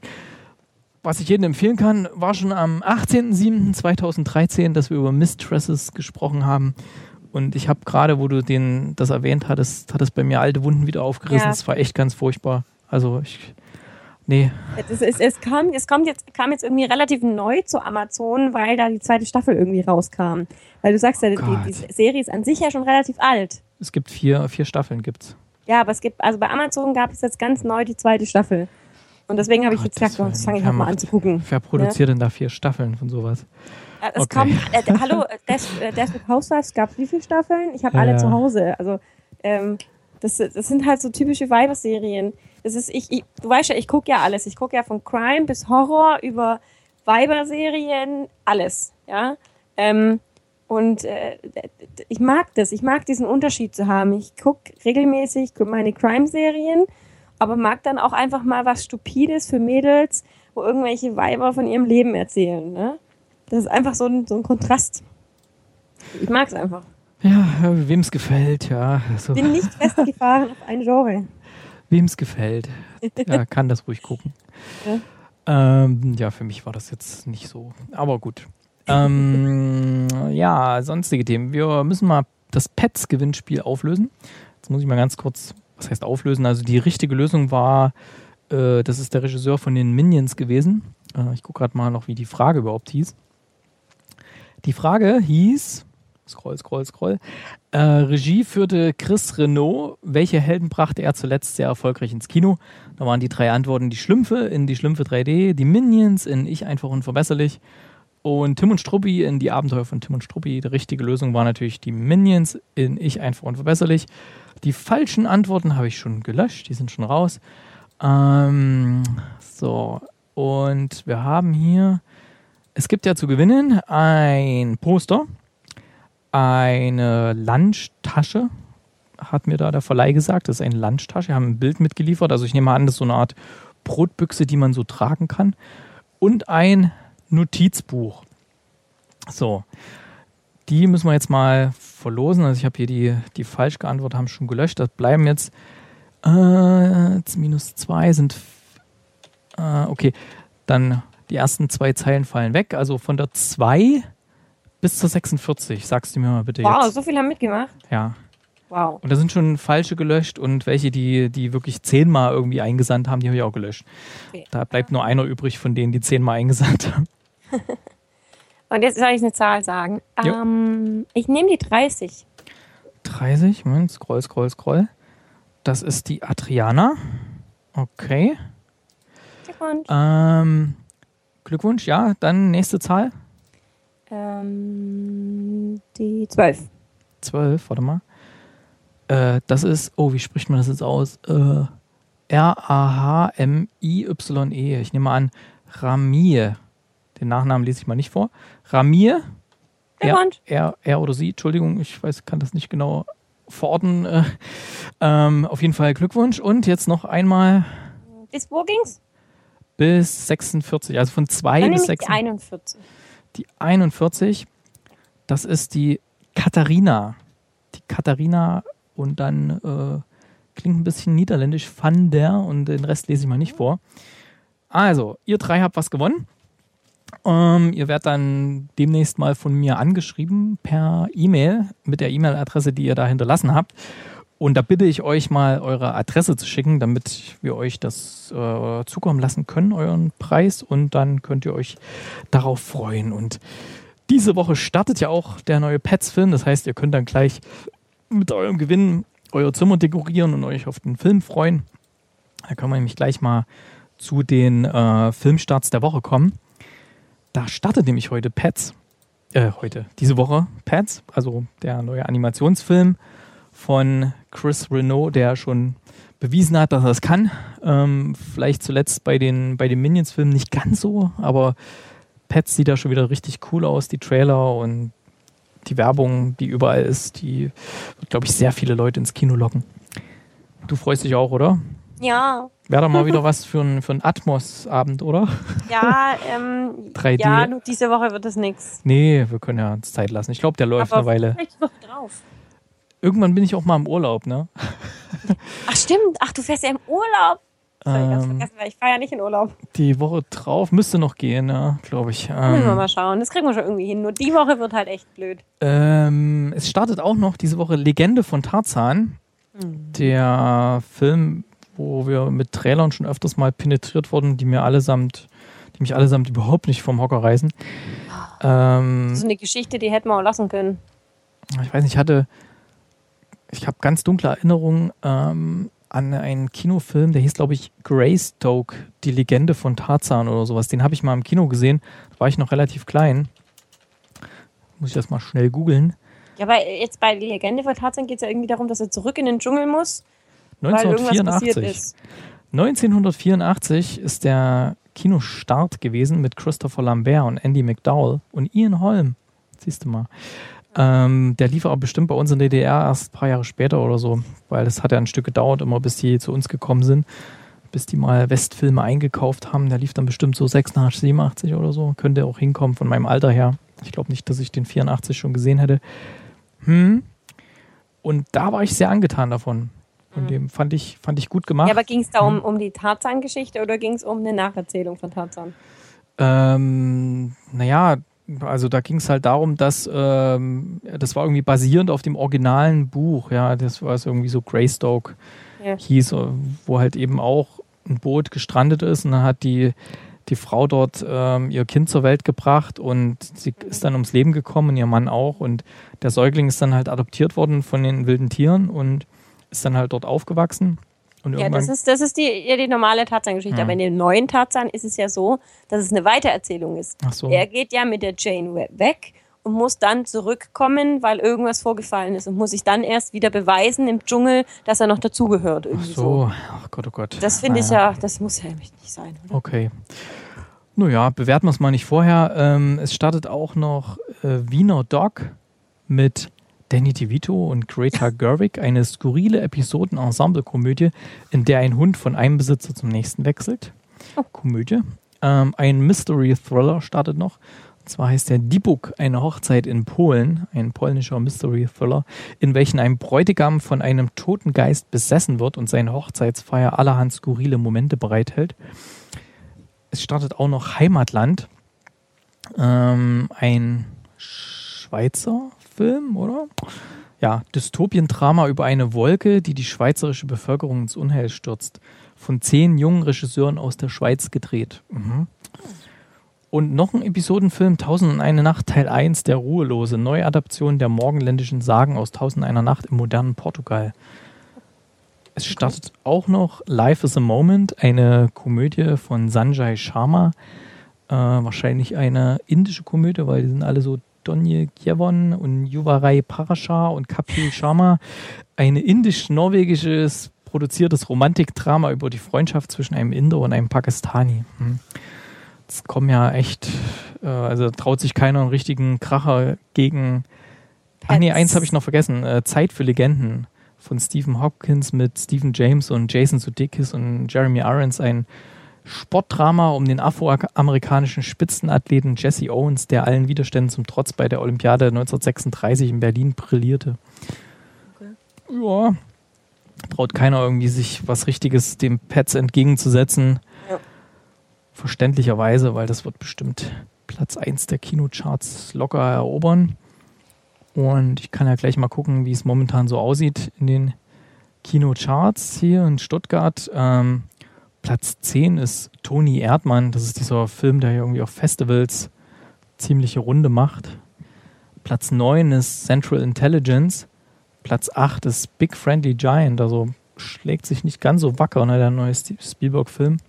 Was ich jedem empfehlen kann, war schon am achtzehnten siebten zweitausenddreizehn, dass wir über Mistresses gesprochen haben. Und ich habe gerade, wo du den, das erwähnt hattest, hat es bei mir alte Wunden wieder aufgerissen. Es ja. war echt ganz furchtbar. Also ich, nee. Es, ist, es, kam, es kommt jetzt, kam jetzt irgendwie relativ neu zu Amazon, weil da die zweite Staffel irgendwie rauskam. Weil du sagst ja, oh die, die Serie ist an sich ja schon relativ alt. Es gibt vier, vier Staffeln, gibt's. Ja, aber es gibt, also bei Amazon gab es jetzt ganz neu die zweite Staffel. Und deswegen habe ich jetzt gesagt, das fange ich halt mal an zu gucken. Wer produziert ja? denn da vier Staffeln von sowas? Ja, es okay. kam, äh, hallo, Desperate Housewives gab es wie viele Staffeln? Ich habe ja. alle zu Hause. Also ähm, das, das sind halt so typische Weiberserien. Das ist, ich, ich, du weißt ja, ich gucke ja alles. Ich gucke ja von Crime bis Horror über Weiberserien, alles. Ja. Ähm, und äh, ich mag das. Ich mag diesen Unterschied zu haben. Ich gucke regelmäßig meine Crime-Serien, aber mag dann auch einfach mal was Stupides für Mädels, wo irgendwelche Weiber von ihrem Leben erzählen. Ne? Das ist einfach so ein, so ein Kontrast. Ich mag es einfach. Ja, wem es gefällt, ja. Ich bin nicht festgefahren auf ein Genre. Wem es gefällt, ja, kann das ruhig gucken. Ja. Ähm, ja, für mich war das jetzt nicht so, aber gut. ähm, ja, sonstige Themen. Wir müssen mal das Pets-Gewinnspiel auflösen. Jetzt muss ich mal ganz kurz... Was heißt auflösen? Also die richtige Lösung war, äh, das ist der Regisseur von den Minions gewesen. Äh, ich gucke gerade mal noch, wie die Frage überhaupt hieß. Die Frage hieß, scroll, scroll, scroll, äh, Regie führte Chris Renaud. Welche Helden brachte er zuletzt sehr erfolgreich ins Kino? Da waren die drei Antworten: die Schlümpfe in Die Schlümpfe drei D, die Minions in Ich einfach unverbesserlich und Tim und Struppi in Die Abenteuer von Tim und Struppi. Die richtige Lösung war natürlich die Minions in Ich einfach unverbesserlich. Die falschen Antworten habe ich schon gelöscht, die sind schon raus. Ähm, so, und wir haben hier, es gibt ja zu gewinnen ein Poster, eine Lunchtasche, hat mir da der Verleih gesagt, das ist eine Lunchtasche, wir haben ein Bild mitgeliefert, also ich nehme an, das ist so eine Art Brotbüchse, die man so tragen kann, und ein Notizbuch. So, die müssen wir jetzt mal verlosen. Also ich habe hier die, die falsch geantwortet, haben schon gelöscht. Das bleiben jetzt äh, minus zwei sind äh, okay, dann die ersten zwei Zeilen fallen weg. Also von der zwei bis zur sechsundvierzig, sagst du mir mal bitte wow, jetzt. So viel haben mitgemacht? Ja. Wow. Und da sind schon falsche gelöscht und welche, die, die wirklich zehnmal irgendwie eingesandt haben, die habe ich auch gelöscht. Okay. Da bleibt nur einer übrig von denen, die zehnmal eingesandt haben. Und jetzt soll ich eine Zahl sagen. Ähm, ich nehme die dreißig. dreißig, Moment, scroll, scroll, scroll. Das ist die Adriana. Okay. Glückwunsch. Ähm, Glückwunsch, ja. Dann nächste Zahl. Ähm, die zwölf. zwölf, warte mal. Äh, das ist, oh, wie spricht man das jetzt aus? Äh, R A H M I Y E. Ich nehme an, Ramie. Den Nachnamen lese ich mal nicht vor. Ramie. Er, er, er oder sie, Entschuldigung, ich weiß, kann das nicht genau verorten. Äh, ähm, auf jeden Fall Glückwunsch. Und jetzt noch einmal. Bis wo ging's? Bis sechsundvierzig, also von zwei bis sechs. Die einundvierzig. Die einundvierzig, das ist die Katharina. Die Katharina und dann äh, klingt ein bisschen niederländisch, Van der, und den Rest lese ich mal nicht vor. Also, ihr drei habt was gewonnen. Ähm, ihr werdet dann demnächst mal von mir angeschrieben per E-Mail mit der E-Mail-Adresse, die ihr da hinterlassen habt. Und da bitte ich euch mal eure Adresse zu schicken, damit wir euch das äh, zukommen lassen können, euren Preis. Und dann könnt ihr euch darauf freuen. Und diese Woche startet ja auch der neue Pets-Film. Das heißt, ihr könnt dann gleich mit eurem Gewinn euer Zimmer dekorieren und euch auf den Film freuen. Da können wir nämlich gleich mal zu den äh, Filmstarts der Woche kommen. Da startet nämlich heute Pets, äh, heute, diese Woche Pets, also der neue Animationsfilm von Chris Renaud, der schon bewiesen hat, dass er es kann. Ähm, vielleicht zuletzt bei den, bei den Minions-Filmen nicht ganz so, aber Pets sieht da schon wieder richtig cool aus, die Trailer und die Werbung, die überall ist, die wird, glaube ich, sehr viele Leute ins Kino locken. Du freust dich auch, oder? Ja. Wäre doch mal wieder was für einen für ein Atmos-Abend, oder? Ja, ähm, drei D. Ja, nur diese Woche wird das nichts. Nee, wir können ja uns Zeit lassen. Ich glaube, der läuft aber eine Weile. Vielleicht die Woche drauf. Irgendwann bin ich auch mal im Urlaub, ne? Ach stimmt, ach du fährst ja im Urlaub. Das hab ich ganz Ähm, vergessen, weil ich fahre ja nicht in Urlaub. Die Woche drauf müsste noch gehen, ne? Glaube ich. Müssen wir Ähm, mal schauen, das kriegen wir schon irgendwie hin. Nur die Woche wird halt echt blöd. ähm, es startet auch noch diese Woche Legende von Tarzan. Hm. Der Film, wo wir mit Trailern schon öfters mal penetriert wurden, die mir allesamt, die mich allesamt überhaupt nicht vom Hocker reißen. Ähm, Das ist eine Geschichte, die hätten wir auch lassen können. ich weiß nicht, ich hatte, ich habe ganz dunkle Erinnerungen ähm, an einen Kinofilm, der hieß, glaube ich, Greystoke, die Legende von Tarzan oder sowas. Den habe ich mal im Kino gesehen, da war ich noch relativ klein. Muss ich das mal schnell googeln. Ja, aber jetzt bei der Legende von Tarzan geht es ja irgendwie darum, dass er zurück in den Dschungel muss, weil irgendwas passiert neunzehnhundertvierundachtzig. ist. neunzehnhundertvierundachtzig ist der Kinostart gewesen mit Christopher Lambert und Andy McDowell und Ian Holm. Siehst du mal. Ähm, der lief aber bestimmt bei uns in der D D R erst ein paar Jahre später oder so, weil das hat ja ein Stück gedauert, immer bis die zu uns gekommen sind, bis die mal Westfilme eingekauft haben. Der lief dann bestimmt so sechsundachtzig, siebenundachtzig oder so. Könnte auch hinkommen von meinem Alter her. Ich glaube nicht, dass ich den vierundachtzig schon gesehen hätte. Hm. Und da war ich sehr angetan davon. Von Mhm. dem fand ich, fand ich gut gemacht. Ja, aber ging es da um, um die Tarzan-Geschichte oder ging es um eine Nacherzählung von Tarzan? Ähm, naja, also da ging es halt darum, dass ähm, das war irgendwie basierend auf dem originalen Buch, ja, das war so irgendwie so Greystoke Ja. hieß, wo halt eben auch ein Boot gestrandet ist und dann hat die, die Frau dort ähm, ihr Kind zur Welt gebracht und sie ist dann ums Leben gekommen und ihr Mann auch. Und der Säugling ist dann halt adoptiert worden von den wilden Tieren und ist dann halt dort aufgewachsen. Und ja, das ist, das ist die, ja, die normale Tarzan-Geschichte. Ja. Aber in dem neuen Tarzan ist es ja so, dass es eine Weitererzählung ist. Ach so. Er geht ja mit der Jane weg und muss dann zurückkommen, weil irgendwas vorgefallen ist und muss sich dann erst wieder beweisen im Dschungel, dass er noch dazugehört. Ach so, ach Gott, oh Gott. Das finde ich ja, das muss ja nicht sein, oder? Okay. Naja, bewerten wir es mal nicht vorher. Ähm, es startet auch noch äh, Wiener Dog mit Danny DeVito und Greta Gerwig, eine skurrile Episoden-Ensemble-Komödie, in der ein Hund von einem Besitzer zum nächsten wechselt. Oh. Komödie. Ähm, ein Mystery-Thriller startet noch. Und zwar heißt der Die Buk, eine Hochzeit in Polen, ein polnischer Mystery-Thriller, in welchem ein Bräutigam von einem toten Geist besessen wird und seine Hochzeitsfeier allerhand skurrile Momente bereithält. Es startet auch noch Heimatland, ähm, ein Schweizer Film, oder? Ja, Dystopiendrama über eine Wolke, die die schweizerische Bevölkerung ins Unheil stürzt. Von zehn jungen Regisseuren aus der Schweiz gedreht. Mhm. Und noch ein Episodenfilm, Tausend und eine Nacht, Teil eins, Der Ruhelose, Neuadaption der morgenländischen Sagen aus Tausend und eine Nacht im modernen Portugal. Es startet auch noch Life is a Moment, eine Komödie von Sanjay Sharma. Äh, wahrscheinlich eine indische Komödie, weil die sind alle so Donje Gyevon und Yuvarai Parashar und Kapil Sharma. Ein indisch-norwegisches produziertes Romantikdrama über die Freundschaft zwischen einem Inder und einem Pakistani. Hm. Jetzt kommen ja echt, äh, also traut sich keiner einen richtigen Kracher gegen. Pets. Ach nee, eins habe ich noch vergessen. Äh, Zeit für Legenden von Stephen Hopkins mit Stephen James und Jason Sudeikis und Jeremy Irons. Ein Sportdrama um den afroamerikanischen Spitzenathleten Jesse Owens, der allen Widerständen zum Trotz bei der Olympiade neunzehnhundertsechsunddreißig in Berlin brillierte. Okay. Ja, traut keiner irgendwie sich was Richtiges dem Pets entgegenzusetzen. Ja. Verständlicherweise, weil das wird bestimmt Platz eins der Kinocharts locker erobern. Und ich kann ja gleich mal gucken, wie es momentan so aussieht in den Kinocharts hier in Stuttgart. Ähm, Platz zehn ist Toni Erdmann. Das ist dieser Film, der irgendwie auf Festivals ziemliche Runde macht. Platz neun ist Central Intelligence. Platz acht ist Big Friendly Giant. Also schlägt sich nicht ganz so wacker, ne, der neue Spielberg-Film.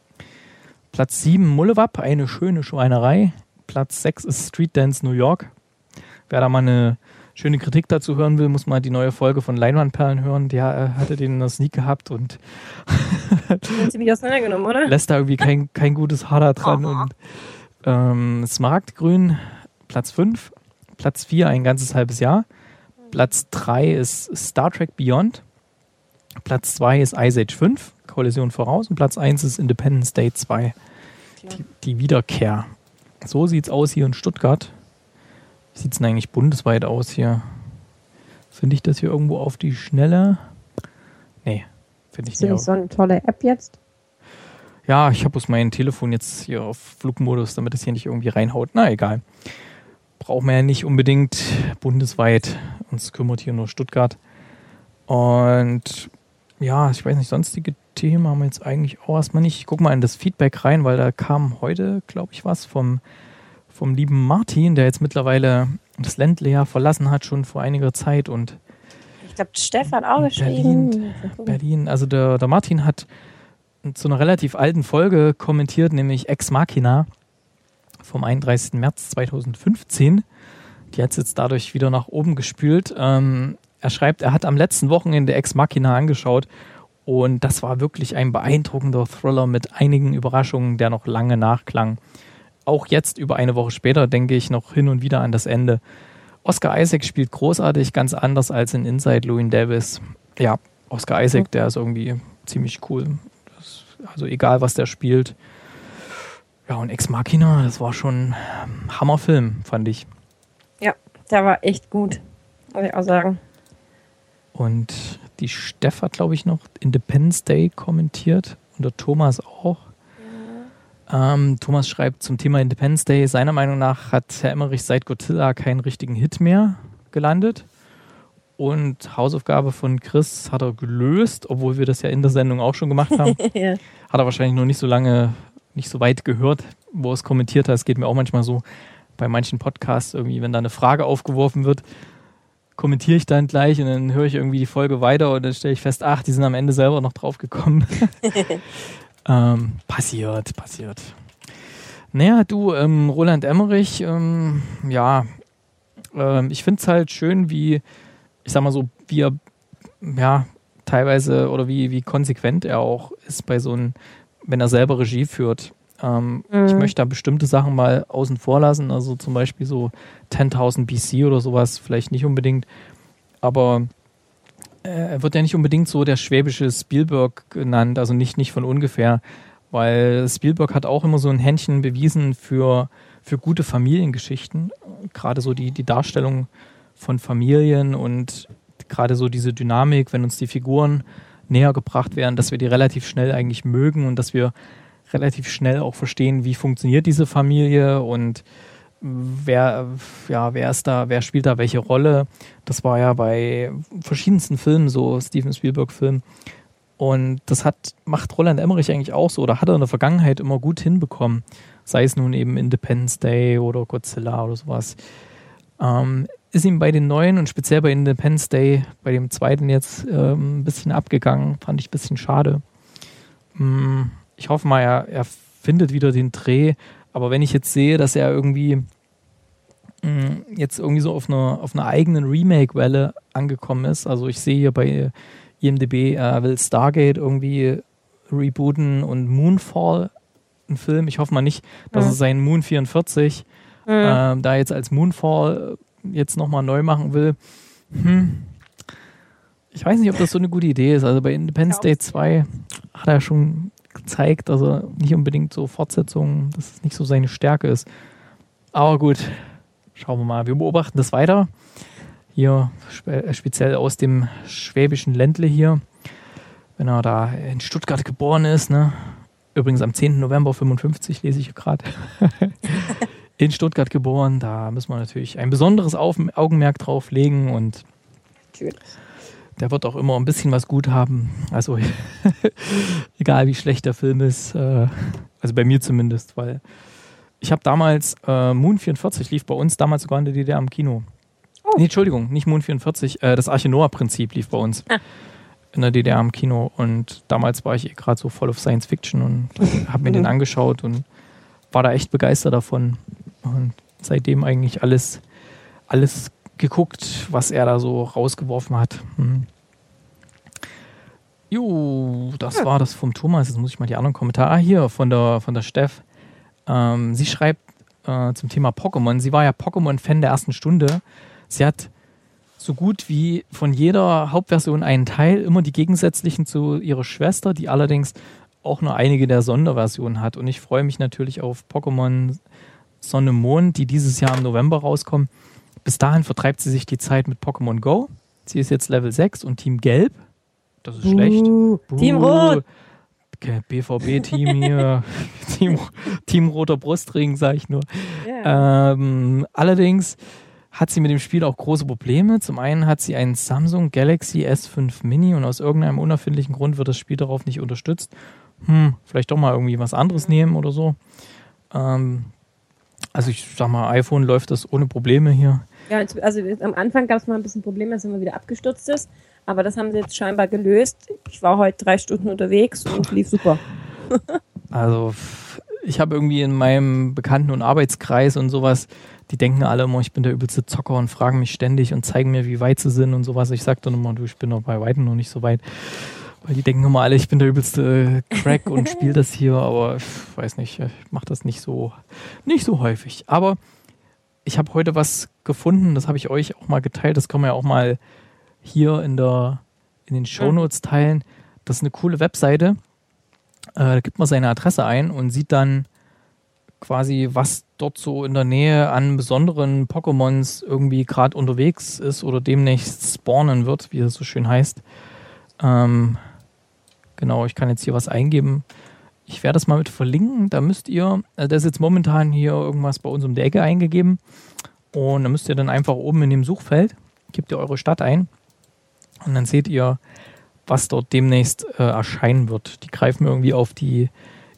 Platz sieben Mullewap, eine schöne Schweinerei. Platz sechs ist Street Dance New York. Wer da mal eine schöne Kritik dazu hören will, muss mal die neue Folge von Leinwandperlen hören. Die äh, hatte den in der Sneak gehabt und ziemlich auseinandergenommen, oder? Lässt da irgendwie kein, kein gutes Haar dran. Und ähm, Smaragdgrün, Platz fünf. Platz vier, ein ganzes halbes Jahr. Platz drei ist Star Trek Beyond. Platz zwei ist Ice Age fünf, Kollision voraus. Und Platz eins ist Independence Day zwei, die, die Wiederkehr. So sieht's aus hier in Stuttgart. Wie sieht es denn eigentlich bundesweit aus hier? Finde ich das hier irgendwo auf die Schnelle? Nee, finde ich nicht. Ist das so eine tolle App jetzt? Ja, ich habe aus meinem Telefon jetzt hier auf Flugmodus, damit es hier nicht irgendwie reinhaut. Na, egal. Brauchen wir ja nicht unbedingt bundesweit. Uns kümmert hier nur Stuttgart. Und ja, ich weiß nicht, sonstige Themen haben wir jetzt eigentlich auch erstmal nicht. Ich gucke mal in das Feedback rein, weil da kam heute, glaube ich, was vom vom lieben Martin, der jetzt mittlerweile das Ländle ja verlassen hat, schon vor einiger Zeit. Und ich glaube, Stefan auch geschrieben. Berlin, Berlin. Also der, der Martin hat zu einer relativ alten Folge kommentiert, nämlich Ex Machina vom einunddreißigsten März zweitausendfünfzehn. Die hat es jetzt dadurch wieder nach oben gespült. Ähm, er schreibt, er hat am letzten Wochenende Ex Machina angeschaut und das war wirklich ein beeindruckender Thriller mit einigen Überraschungen, der noch lange nachklang. Auch jetzt, über eine Woche später, denke ich noch hin und wieder an das Ende. Oscar Isaac spielt großartig, ganz anders als in Inside Llewyn Davis. Ja, Oscar Isaac, der ist irgendwie ziemlich cool. Das, also egal, was der spielt. Ja, und Ex Machina, das war schon ein Hammerfilm, fand ich. Ja, der war echt gut, muss ich auch sagen. Und die Steff hat, glaube ich, noch Independence Day kommentiert und der Thomas auch. Ähm, Thomas schreibt zum Thema Independence Day, seiner Meinung nach hat Herr Emmerich seit Godzilla keinen richtigen Hit mehr gelandet. Und Hausaufgabe von Chris hat er gelöst, obwohl wir das ja in der Sendung auch schon gemacht haben. Ja. Hat er wahrscheinlich noch nicht so lange nicht so weit gehört, wo er es kommentiert hat. Es geht mir auch manchmal so bei manchen Podcasts irgendwie, wenn da eine Frage aufgeworfen wird, kommentiere ich dann gleich und dann höre ich irgendwie die Folge weiter und dann stelle ich fest, ach, die sind am Ende selber noch drauf gekommen. ähm, passiert, passiert. Naja, du, ähm, Roland Emmerich, ähm, ja, ähm, ich finde es halt schön, wie, ich sag mal so, wie er, ja, teilweise oder wie, wie konsequent er auch ist bei so einem, wenn er selber Regie führt. Ähm, mhm. Ich möchte da bestimmte Sachen mal außen vor lassen, also zum Beispiel so zehntausend B C oder sowas, vielleicht nicht unbedingt, aber äh, er wird ja nicht unbedingt so der schwäbische Spielberg genannt, also nicht, nicht von ungefähr, weil Spielberg hat auch immer so ein Händchen bewiesen für, für gute Familiengeschichten, gerade so die, die Darstellung von Familien und gerade so diese Dynamik, wenn uns die Figuren näher gebracht werden, dass wir die relativ schnell eigentlich mögen und dass wir relativ schnell auch verstehen, wie funktioniert diese Familie und wer, ja, wer ist da, wer spielt da welche Rolle. Das war ja bei verschiedensten Filmen so, Steven Spielberg-Filmen. Und das hat, macht Roland Emmerich eigentlich auch so oder hat er in der Vergangenheit immer gut hinbekommen. Sei es nun eben Independence Day oder Godzilla oder sowas. Ähm, ist ihm bei den neuen und speziell bei Independence Day, bei dem zweiten jetzt ähm, ein bisschen abgegangen. Fand ich ein bisschen schade. Mm. Ich hoffe mal, er, er findet wieder den Dreh. Aber wenn ich jetzt sehe, dass er irgendwie mh, jetzt irgendwie so auf einer, auf einer eigenen Remake-Welle angekommen ist, also ich sehe hier bei I M D B, er will Stargate irgendwie rebooten und Moonfall, ein Film. Ich hoffe mal nicht, dass mhm. er seinen Moon vierundvierzig mhm. äh, da jetzt als Moonfall jetzt nochmal neu machen will. Hm. Ich weiß nicht, ob das so eine gute Idee ist. Also bei Independence Day zwei hat er schon gezeigt, dass er nicht unbedingt so Fortsetzungen, dass es nicht so seine Stärke ist. Aber gut, schauen wir mal. Wir beobachten das weiter. Hier spe- speziell aus dem schwäbischen Ländle hier, wenn er da in Stuttgart geboren ist. Ne? Übrigens am zehnten November fünfundfünfzig, lese ich hier gerade. In Stuttgart geboren, da müssen wir natürlich ein besonderes Auf- Augenmerk drauf legen und natürlich. Der wird auch immer ein bisschen was gut haben. Also egal wie schlecht der Film ist. Äh, also bei mir zumindest, weil ich habe damals, äh, Moon vierundvierzig lief bei uns damals sogar in der D D R im Kino. Oh. Nee, Entschuldigung, nicht Moon vierundvierzig, äh, das Arche Noah-Prinzip lief bei uns ah. in der D D R im Kino. Und damals war ich eh gerade so voll auf Science Fiction und habe mir mhm. den angeschaut und war da echt begeistert davon. Und seitdem eigentlich alles, alles geguckt, was er da so rausgeworfen hat. Hm. Jo, das ja. war das vom Thomas. Jetzt muss ich mal die anderen Kommentare. Ah, hier, von der, von der Steff. Ähm, sie schreibt äh, zum Thema Pokémon. Sie war ja Pokémon-Fan der ersten Stunde. Sie hat so gut wie von jeder Hauptversion einen Teil, immer die gegensätzlichen zu ihrer Schwester, die allerdings auch nur einige der Sonderversionen hat. Und ich freue mich natürlich auf Pokémon Sonne Mond, die dieses Jahr im November rauskommen. Bis dahin vertreibt sie sich die Zeit mit Pokémon Go. Sie ist jetzt Level sechs und Team Gelb. Das ist uh, schlecht. Buh. Team Rot. Okay, B V B-Team hier. Team, Team Roter Brustring, sage ich nur. Yeah. Ähm, allerdings hat sie mit dem Spiel auch große Probleme. Zum einen hat sie einen Samsung Galaxy S fünf Mini und aus irgendeinem unerfindlichen Grund wird das Spiel darauf nicht unterstützt. Hm, vielleicht doch mal irgendwie was anderes nehmen oder so. Ähm, also ich sag mal, iPhone läuft das ohne Probleme hier. Ja, also am Anfang gab es mal ein bisschen Probleme, dass es immer wieder abgestürzt ist. Aber das haben sie jetzt scheinbar gelöst. Ich war heute drei Stunden unterwegs und lief super. Also ich habe irgendwie in meinem Bekannten- und Arbeitskreis und sowas, die denken alle immer, ich bin der übelste Zocker und fragen mich ständig und zeigen mir, wie weit sie sind und sowas. Ich sag dann immer, du, ich bin noch bei weitem noch nicht so weit. Weil die denken immer alle, ich bin der übelste Crack und spiele das hier, aber ich weiß nicht, ich mache das nicht so, nicht so häufig. Aber ich habe heute was gefunden, das habe ich euch auch mal geteilt, das können wir ja auch mal hier in, der, in den Shownotes teilen. Das ist eine coole Webseite, äh, da gibt man seine Adresse ein und sieht dann quasi, was dort so in der Nähe an besonderen Pokémons irgendwie gerade unterwegs ist oder demnächst spawnen wird, wie es so schön heißt. Ähm, genau, ich kann jetzt hier was eingeben. Ich werde das mal mit verlinken. Da müsst ihr, also das ist jetzt momentan hier irgendwas bei uns um die Ecke eingegeben. Und da müsst ihr dann einfach oben in dem Suchfeld, gebt ihr eure Stadt ein. Und dann seht ihr, was dort demnächst äh, erscheinen wird. Die greifen irgendwie auf die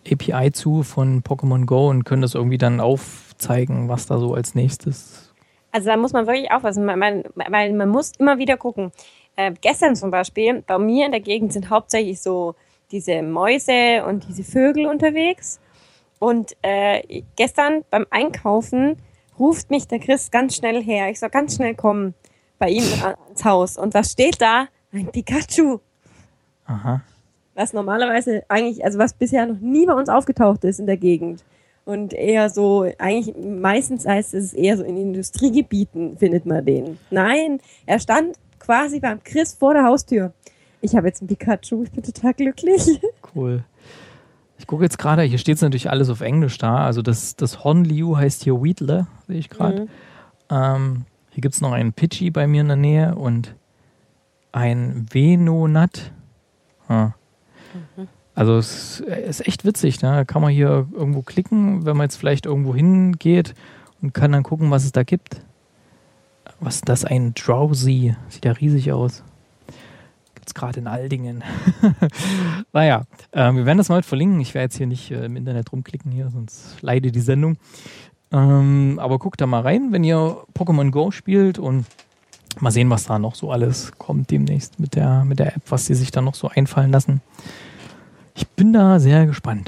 A P I zu von Pokémon Go und können das irgendwie dann aufzeigen, was da so als nächstes. Also da muss man wirklich aufpassen, weil man, man, man muss immer wieder gucken. Äh, gestern zum Beispiel, bei mir in der Gegend sind hauptsächlich so diese Mäuse und diese Vögel unterwegs. Und äh, gestern beim Einkaufen ruft mich der Chris ganz schnell her. Ich soll ganz schnell kommen bei ihm ans Haus. Und was steht da? Ein Pikachu. Aha. Was normalerweise eigentlich, also was bisher noch nie bei uns aufgetaucht ist in der Gegend. Und eher so, eigentlich meistens heißt es eher so in Industriegebieten findet man den. Nein, er stand quasi beim Chris vor der Haustür. Ich habe jetzt einen Pikachu, ich bin total glücklich. Cool. Ich gucke jetzt gerade, hier steht es natürlich alles auf Englisch da. Also das, das Hornliu heißt hier Weedle, sehe ich gerade. Mhm. Ähm, hier gibt es noch einen Pidgey bei mir in der Nähe und ein Venonat. Ah. Mhm. Also es ist echt witzig, ne? Da kann man hier irgendwo klicken, wenn man jetzt vielleicht irgendwo hingeht und kann dann gucken, was es da gibt. Was ist das? Ein Drowsy. Sieht ja riesig aus. Gibt es gerade in Aldingen. Naja, äh, wir werden das mal verlinken. Ich werde jetzt hier nicht äh, im Internet rumklicken hier, sonst leidet die Sendung. Ähm, aber guckt da mal rein, wenn ihr Pokémon Go spielt und mal sehen, was da noch so alles kommt demnächst mit der, mit der App, was die sich da noch so einfallen lassen. Ich bin da sehr gespannt.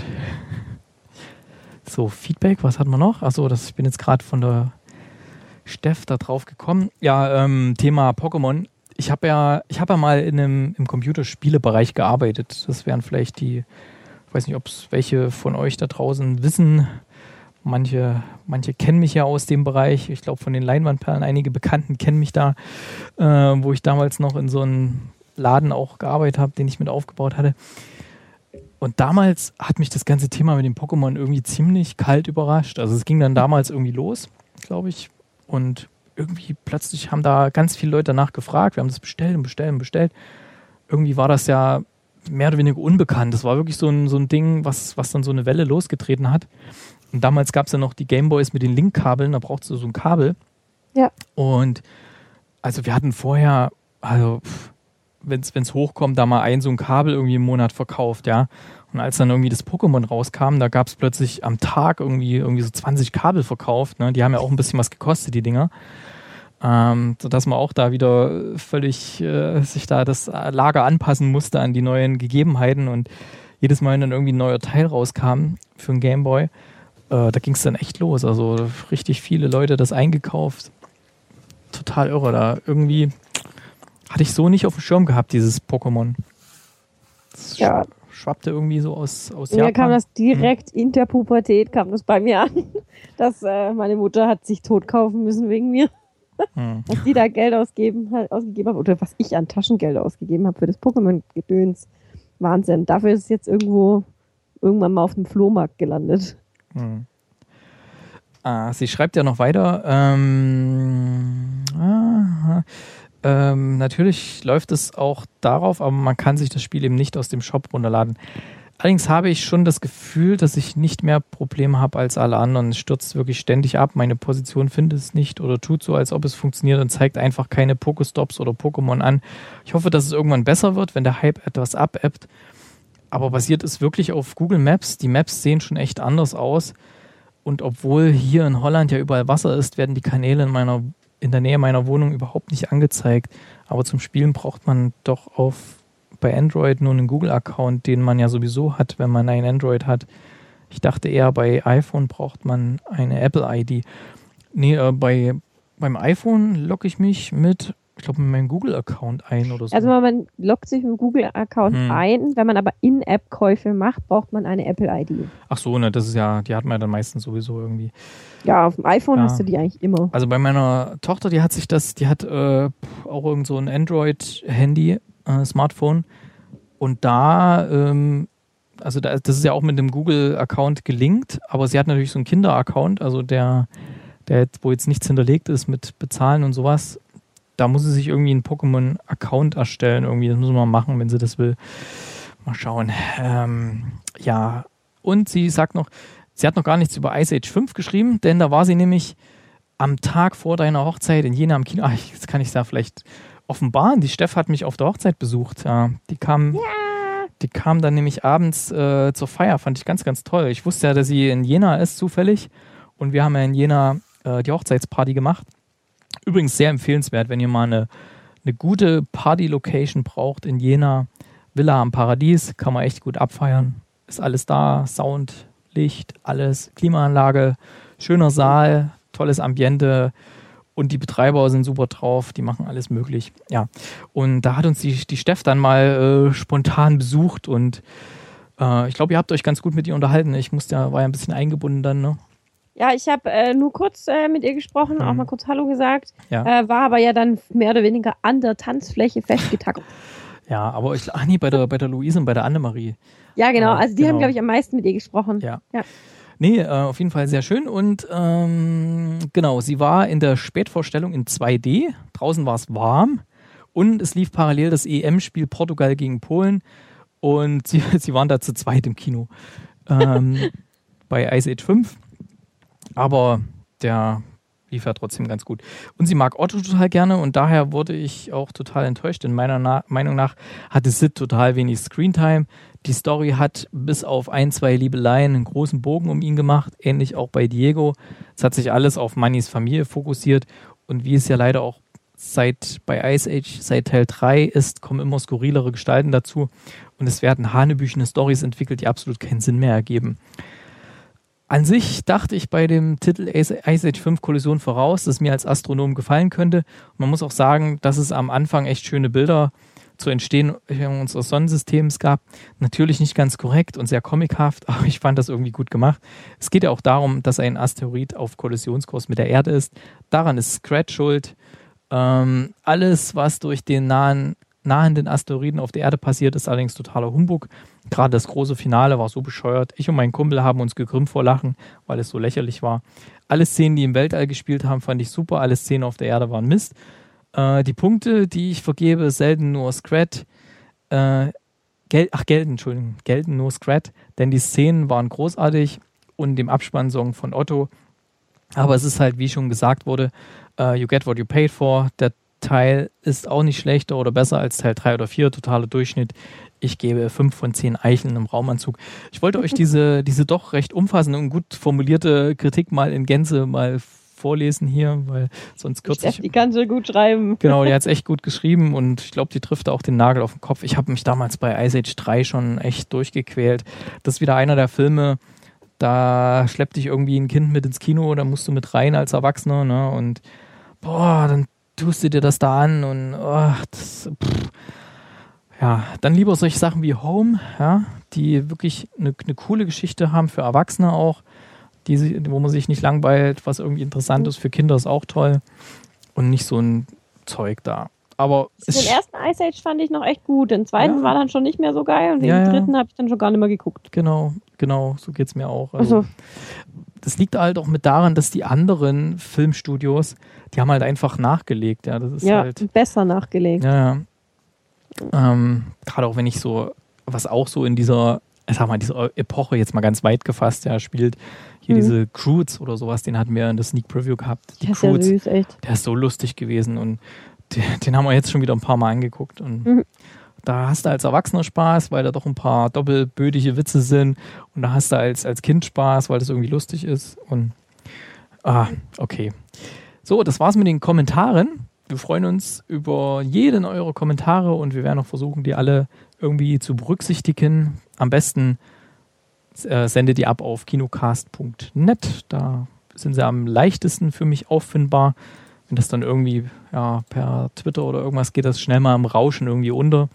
So, Feedback, was hatten wir noch? Achso, das, ich bin jetzt gerade von der Steff da drauf gekommen. Ja, ähm, Thema Pokémon. Ich habe ja, ich habe ja mal in einem, im Computerspielebereich gearbeitet. Das wären vielleicht die, ich weiß nicht, ob es welche von euch da draußen wissen. Manche, manche kennen mich ja aus dem Bereich. Ich glaube, von den Leinwandperlen, einige Bekannten kennen mich da, äh, wo ich damals noch in so einem Laden auch gearbeitet habe, den ich mit aufgebaut hatte. Und damals hat mich das ganze Thema mit dem Pokémon irgendwie ziemlich kalt überrascht. Also es ging dann damals irgendwie los, glaube ich. Und irgendwie plötzlich haben da ganz viele Leute danach gefragt. Wir haben das bestellt und bestellt und bestellt. Irgendwie war das ja mehr oder weniger unbekannt. Das war wirklich so ein, so ein Ding, was, was dann so eine Welle losgetreten hat. Und damals gab es ja noch die Gameboys mit den Link-Kabeln. Da brauchst du so ein Kabel. Ja. Und also wir hatten vorher, also wenn es hochkommt, da mal ein so ein Kabel irgendwie im Monat verkauft, ja. Und als dann irgendwie das Pokémon rauskam, da gab es plötzlich am Tag irgendwie, irgendwie so zwanzig Kabel verkauft, ne? Die haben ja auch ein bisschen was gekostet, die Dinger. Ähm, sodass man auch da wieder völlig äh, sich da das Lager anpassen musste an die neuen Gegebenheiten und jedes Mal, wenn dann irgendwie ein neuer Teil rauskam für einen Gameboy, äh, da ging es dann echt los. Also richtig viele Leute das eingekauft. Total irre. Da irgendwie hatte ich so nicht auf dem Schirm gehabt, dieses Pokémon. Das Ja. schwappte irgendwie so aus, aus Mir Japan. kam das direkt in der Pubertät, kam das bei mir an, dass äh, meine Mutter hat sich tot kaufen müssen wegen mir. Hm. Was die da Geld ausgeben, halt, ausgegeben haben oder was ich an Taschengeld ausgegeben habe für das Pokémon-Gedöns. Wahnsinn. Dafür ist es jetzt irgendwo irgendwann mal auf dem Flohmarkt gelandet. Hm. Ah, sie schreibt ja noch weiter. Ähm, ah, ähm, natürlich läuft es auch darauf, aber man kann sich das Spiel eben nicht aus dem Shop runterladen. Allerdings habe ich schon das Gefühl, dass ich nicht mehr Probleme habe als alle anderen. Es stürzt wirklich ständig ab. Meine Position findet es nicht oder tut so, als ob es funktioniert und zeigt einfach keine Pokestops oder Pokémon an. Ich hoffe, dass es irgendwann besser wird, wenn der Hype etwas abebbt. Aber basiert es wirklich auf Google Maps. Die Maps sehen schon echt anders aus. Und obwohl hier in Holland ja überall Wasser ist, werden die Kanäle in meiner, in der Nähe meiner Wohnung überhaupt nicht angezeigt. Aber zum Spielen braucht man doch auf bei Android nur einen Google-Account, den man ja sowieso hat, wenn man ein Android hat. Ich dachte eher, bei iPhone braucht man eine Apple-I D. Nee, äh, bei, beim iPhone logge ich mich mit, ich glaube, mit meinem Google-Account ein oder so. Also man loggt sich mit dem Google-Account Hm. ein, wenn man aber In-App-Käufe macht, braucht man eine Apple-I D. Ach so, ne, das ist ja, die hat man ja dann meistens sowieso irgendwie. Ja, auf dem iPhone Ja. hast du die eigentlich immer. Also bei meiner Tochter, die hat sich das, die hat äh, auch irgend so ein Android-Handy, äh, Smartphone. Und da, ähm, also da, das ist ja auch mit dem Google-Account gelinkt, aber sie hat natürlich so einen Kinder-Account, also der, der, jetzt- wo jetzt nichts hinterlegt ist mit Bezahlen und sowas. Da muss sie sich irgendwie einen Pokémon-Account erstellen, irgendwie. Das muss man machen, wenn sie das will. Mal schauen. Ähm, ja, und sie sagt noch, sie hat noch gar nichts über Ice Age fünf geschrieben, denn da war sie nämlich am Tag vor deiner Hochzeit in Jena am Kino. Ach, jetzt kann ich da vielleicht offenbaren. Die Steff hat mich auf der Hochzeit besucht. Ja, die kam, die Die kam dann nämlich abends äh, zur Feier, fand ich ganz, ganz toll. Ich wusste ja, dass sie in Jena ist, zufällig. Und wir haben ja in Jena äh, die Hochzeitsparty gemacht. Übrigens sehr empfehlenswert, wenn ihr mal eine, eine gute Party-Location braucht in Jena. Villa am Paradies, kann man echt gut abfeiern. Ist alles da, Sound, Licht, alles, Klimaanlage, schöner Saal, tolles Ambiente. Und die Betreiber sind super drauf, die machen alles möglich. Ja, und da hat uns die, die Steff dann mal äh, spontan besucht und äh, ich glaube, ihr habt euch ganz gut mit ihr unterhalten. Ich musste ja, war ja ein bisschen eingebunden dann, ne? Ja, ich habe äh, nur kurz äh, mit ihr gesprochen, Mhm. auch mal kurz Hallo gesagt, Ja. äh, war aber ja dann mehr oder weniger an der Tanzfläche festgetackt. Ja, aber ich, ach nee, bei der, bei der Luise und bei der Annemarie. Ja, genau, Ja, also die genau. haben, glaube ich, am meisten mit ihr gesprochen. Ja. Ja. Nee, äh, auf jeden Fall sehr schön. Und ähm, genau, sie war in der Spätvorstellung in zwei D. Draußen war es warm. Und es lief parallel das E M-Spiel Portugal gegen Polen. Und sie, sie waren da zu zweit im Kino. Ähm, bei Ice Age fünf. Aber der lief ja trotzdem ganz gut. Und sie mag Otto total gerne und daher wurde ich auch total enttäuscht. In meiner Na- Meinung nach hatte Sid total wenig Screentime. Die Story hat bis auf ein, zwei Liebeleien einen großen Bogen um ihn gemacht, ähnlich auch bei Diego. Es hat sich alles auf Mannys Familie fokussiert und wie es ja leider auch seit bei Ice Age, seit Teil drei ist, kommen immer skurrilere Gestalten dazu und es werden hanebüchene Storys entwickelt, die absolut keinen Sinn mehr ergeben. An sich dachte ich bei dem Titel Ice Age fünf Kollision voraus, dass es mir als Astronom gefallen könnte. Und man muss auch sagen, dass es am Anfang echt schöne Bilder zur Entstehung unseres Sonnensystems gab. Natürlich nicht ganz korrekt und sehr comichaft, aber ich fand das irgendwie gut gemacht. Es geht ja auch darum, dass ein Asteroid auf Kollisionskurs mit der Erde ist. Daran ist Scrat schuld. Ähm, alles, was durch den nahen, nahenden Asteroiden auf der Erde passiert, ist allerdings totaler Humbug. Gerade das große Finale war so bescheuert. Ich und mein Kumpel haben uns gekrümmt vor Lachen, weil es so lächerlich war. Alle Szenen, die im Weltall gespielt haben, fand ich super. Alle Szenen auf der Erde waren Mist. Äh, die Punkte, die ich vergebe, selten nur Scrat. Äh, gel- Ach, gelten, Entschuldigung. Gelten nur Scrat, denn die Szenen waren großartig und dem Abspannsong von Otto. Aber es ist halt, wie schon gesagt wurde, uh, you get what you paid for. Der Teil ist auch nicht schlechter oder besser als Teil drei oder vier, totaler Durchschnitt. Ich gebe fünf von zehn Eicheln im Raumanzug. Ich wollte euch diese, diese doch recht umfassende und gut formulierte Kritik mal in Gänze mal vorlesen hier, weil sonst kürze ich... Die kann so gut schreiben. Genau, die hat es echt gut geschrieben und ich glaube, die trifft auch den Nagel auf den Kopf. Ich habe mich damals bei Ice Age drei schon echt durchgequält. Das ist wieder einer der Filme, da schleppt dich irgendwie ein Kind mit ins Kino, da musst du mit rein als Erwachsener, ne? Und boah, dann tust du dir das da an und oh, das, pff. Ja, dann lieber solche Sachen wie Home, ja, die wirklich eine, eine coole Geschichte haben für Erwachsene auch, die, sie- wo man sich nicht langweilt, was irgendwie interessant ist für Kinder, ist auch toll und nicht so ein Zeug da. Aber Den ersten Ice Age fand ich noch echt gut. Den zweiten Ja. war dann schon nicht mehr so geil und den Ja, ja. dritten habe ich dann schon gar nicht mehr geguckt. Genau, genau, so geht's mir auch. Also, Das liegt halt auch mit daran, dass die anderen Filmstudios, die haben halt einfach nachgelegt, ja, das ist ja, halt, besser nachgelegt. ja, ja. Ähm, gerade auch wenn ich so, was auch so in dieser, ich sag mal, dieser Epoche jetzt mal ganz weit gefasst, ja, spielt, hier Mhm. diese Croods oder sowas, den hatten wir in der Sneak Preview gehabt, die Ja, ist ja Croods, süß, echt. der ist so lustig gewesen und den, den haben wir jetzt schon wieder ein paar Mal angeguckt und Mhm. da hast du als Erwachsener Spaß, weil da doch ein paar doppelbödige Witze sind und da hast du als, als Kind Spaß, weil das irgendwie lustig ist und ah, okay. So, das war's mit den Kommentaren. Wir freuen uns über jeden eurer Kommentare und wir werden auch versuchen, die alle irgendwie zu berücksichtigen. Am besten äh, sendet die ab auf kinocast punkt net. Da sind sie am leichtesten für mich auffindbar. Wenn das dann irgendwie ja, per Twitter oder irgendwas geht, das schnell mal im Rauschen irgendwie unter.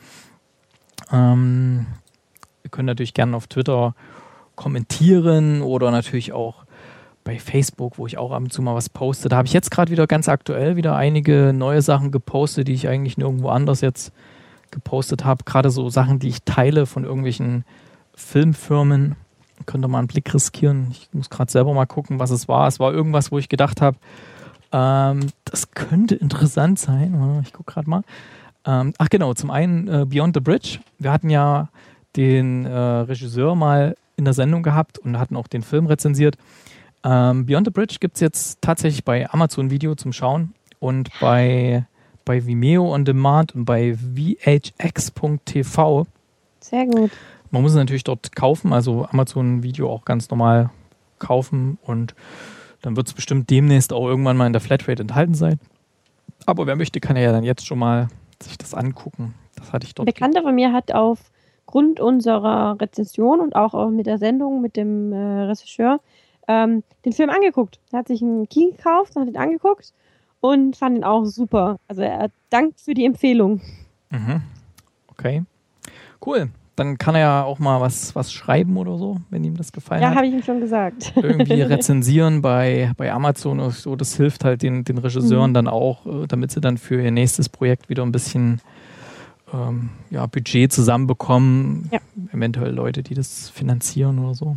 Ähm, ihr könnt natürlich gerne auf Twitter kommentieren oder natürlich auch bei Facebook, wo ich auch ab und zu mal was poste. Da habe ich jetzt gerade wieder ganz aktuell wieder einige neue Sachen gepostet, die ich eigentlich nirgendwo anders jetzt gepostet habe. Gerade so Sachen, die ich teile von irgendwelchen Filmfirmen. Könnt ihr mal einen Blick riskieren. Ich muss gerade selber mal gucken, was es war. Es war irgendwas, wo ich gedacht habe, ähm, das könnte interessant sein. Ich gucke gerade mal. Ähm, ach genau, zum einen äh, Beyond the Bridge. Wir hatten ja den äh, Regisseur mal in der Sendung gehabt und hatten auch den Film rezensiert. Ähm, Beyond the Bridge gibt es jetzt tatsächlich bei Amazon Video zum Schauen und bei, bei Vimeo on Demand und bei V H X punkt T V. Sehr gut. Man muss es natürlich dort kaufen, also Amazon Video auch ganz normal kaufen und dann wird es bestimmt demnächst auch irgendwann mal in der Flatrate enthalten sein. Aber wer möchte, kann ja dann jetzt schon mal sich das angucken. Das hatte ich dort. Ein Bekannter von mir hat aufgrund unserer Rezension und auch mit der Sendung mit dem äh, Regisseur ähm, den Film angeguckt. Er hat sich einen Key gekauft, hat ihn angeguckt und fand ihn auch super. Also er dankt für die Empfehlung. Mhm. Okay. Cool. Dann kann er ja auch mal was, was schreiben oder so, wenn ihm das gefallen ja, hat. Ja, habe ich ihm schon gesagt. Irgendwie rezensieren bei, bei Amazon oder so. Das hilft halt den, den Regisseuren mhm. dann auch, damit sie dann für ihr nächstes Projekt wieder ein bisschen ähm, ja, Budget zusammenbekommen. Ja. Eventuell Leute, die das finanzieren oder so.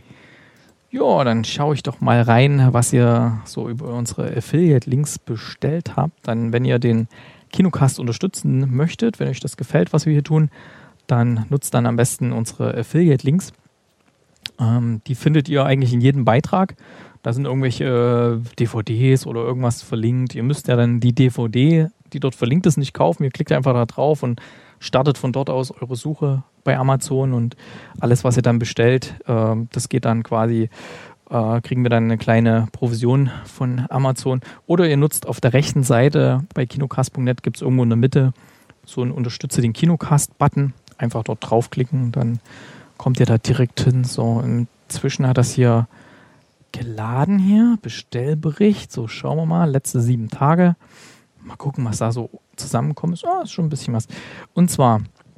Ja, dann schaue ich doch mal rein, was ihr so über unsere Affiliate-Links bestellt habt. Dann, wenn ihr den Kinocast unterstützen möchtet, wenn euch das gefällt, was wir hier tun, dann nutzt dann am besten unsere Affiliate-Links. Ähm, die findet ihr eigentlich in jedem Beitrag. Da sind irgendwelche äh, D V Ds oder irgendwas verlinkt. Ihr müsst ja dann die D V D, die dort verlinkt ist, nicht kaufen. Ihr klickt einfach da drauf und startet von dort aus eure Suche bei Amazon und alles, was ihr dann bestellt, äh, das geht dann quasi, äh, kriegen wir dann eine kleine Provision von Amazon. Oder ihr nutzt auf der rechten Seite bei kinocast punkt net, gibt es irgendwo in der Mitte so einen Unterstütze den Kinocast-Button. Einfach dort draufklicken, dann kommt ihr da direkt hin. So, inzwischen hat das hier geladen hier, Bestellbericht. So, schauen wir mal, letzte sieben Tage. Mal gucken, was da so zusammenkommt. Oh, ist schon ein bisschen was. Und zwar,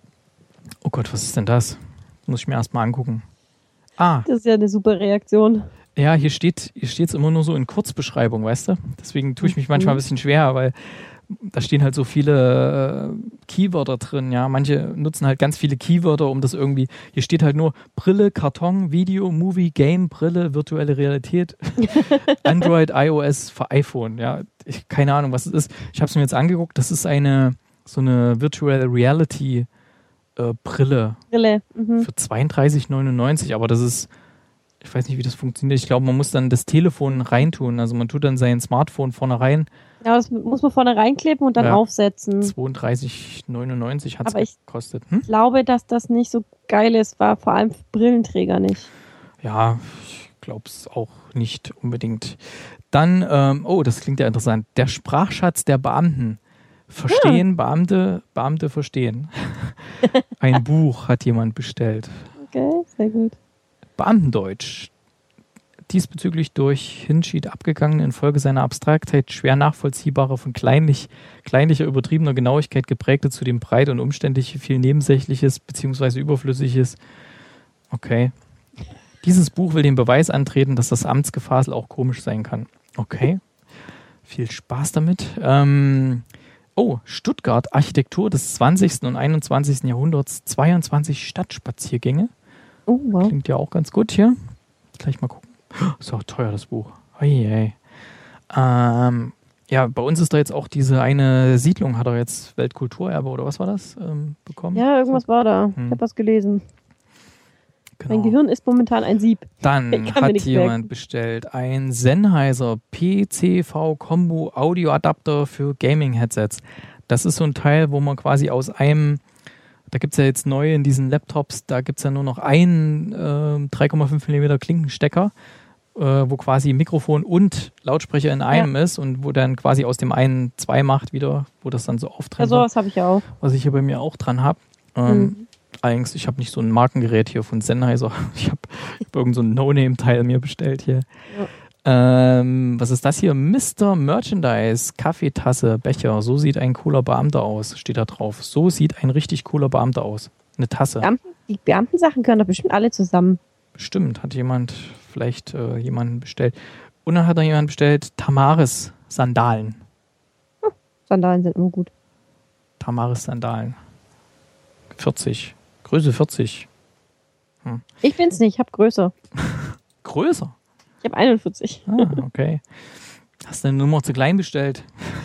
oh Gott, was ist denn das? Muss ich mir erstmal angucken. Ah. Das ist ja eine super Reaktion. Ja, hier steht hier steht es immer nur so in Kurzbeschreibung, weißt du? Deswegen tue ich mich manchmal ein bisschen schwer, weil da stehen halt so viele äh, Keywörter drin, ja. Manche nutzen halt ganz viele Keywörter, um das irgendwie, hier steht halt nur Brille, Karton, Video, Movie, Game, Brille, virtuelle Realität, Android, iOS für iPhone, ja. Ich, keine Ahnung, was es ist. Ich habe es mir jetzt angeguckt, das ist eine, so eine Virtual Reality äh, Brille. Brille. Mhm. Für zweiunddreißig neunundneunzig, aber das ist, ich weiß nicht, wie das funktioniert. Ich glaube, man muss dann das Telefon reintun, also man tut dann sein Smartphone vorne rein. Ja, das muss man vorne reinkleben und dann ja. aufsetzen. zweiunddreißig neunundneunzig hat Aber es ich gekostet. Hm? Ich glaube, dass das nicht so geil ist, war vor allem für Brillenträger nicht. Ja, ich glaube es auch nicht unbedingt. Dann, ähm, oh, das klingt ja interessant. Der Sprachschatz der Beamten. Verstehen, ja. Beamte, Beamte verstehen. Ein Buch hat jemand bestellt. Okay, sehr gut. Beamtendeutsch. Diesbezüglich durch Hinschied abgegangen, infolge seiner Abstraktheit schwer nachvollziehbare, von kleinlich, kleinlicher, übertriebener Genauigkeit geprägte, zudem breit und umständlich, viel Nebensächliches bzw. Überflüssiges. Okay. Dieses Buch will den Beweis antreten, dass das Amtsgefasel auch komisch sein kann. Okay. Viel Spaß damit. Ähm, oh, Stuttgart, Architektur des zwanzigsten und einundzwanzigsten Jahrhunderts, zweiundzwanzig Stadtspaziergänge. Oh, wow. Klingt ja auch ganz gut hier. Gleich mal gucken. Ist auch teuer, das Buch. Oje. Ähm, ja, bei uns ist da jetzt auch diese eine Siedlung, hat er jetzt Weltkulturerbe oder was war das ähm, bekommen? Ja, irgendwas so. war da. Hm. Ich habe was gelesen. Genau. Mein Gehirn ist momentan ein Sieb. Dann hat jemand merken. bestellt ein Sennheiser P C V Combo Audioadapter für Gaming-Headsets. Das ist so ein Teil, wo man quasi aus einem, da gibt es ja jetzt neu in diesen Laptops, da gibt es ja nur noch einen äh, drei Komma fünf Millimeter Klinkenstecker, äh, wo quasi Mikrofon und Lautsprecher in einem ja. ist und wo dann quasi aus dem einen zwei macht wieder, wo das dann so auftrennt. Ja, sowas habe ich ja auch. Was ich hier bei mir auch dran habe. Ähm, mhm. Allerdings, ich habe nicht so ein Markengerät hier von Sennheiser. Ich habe hab irgend so ein No-Name-Teil mir bestellt hier. Ja. Ähm, was ist das hier? Mister Merchandise, Kaffeetasse, Becher. So sieht ein cooler Beamter aus, steht da drauf. So sieht ein richtig cooler Beamter aus. Eine Tasse. Beamten, die Beamtensachen gehören doch bestimmt alle zusammen. Bestimmt, hat jemand vielleicht äh, jemanden bestellt. Und dann hat da jemand bestellt Tamaris Sandalen. Hm, Sandalen sind immer gut. Tamaris Sandalen. vierzig. Größe vierzig. Hm. Ich bin's nicht, ich habe größer. Größer? Ich habe einundvierzig. Ah, okay. Hast du eine Nummer zu klein bestellt?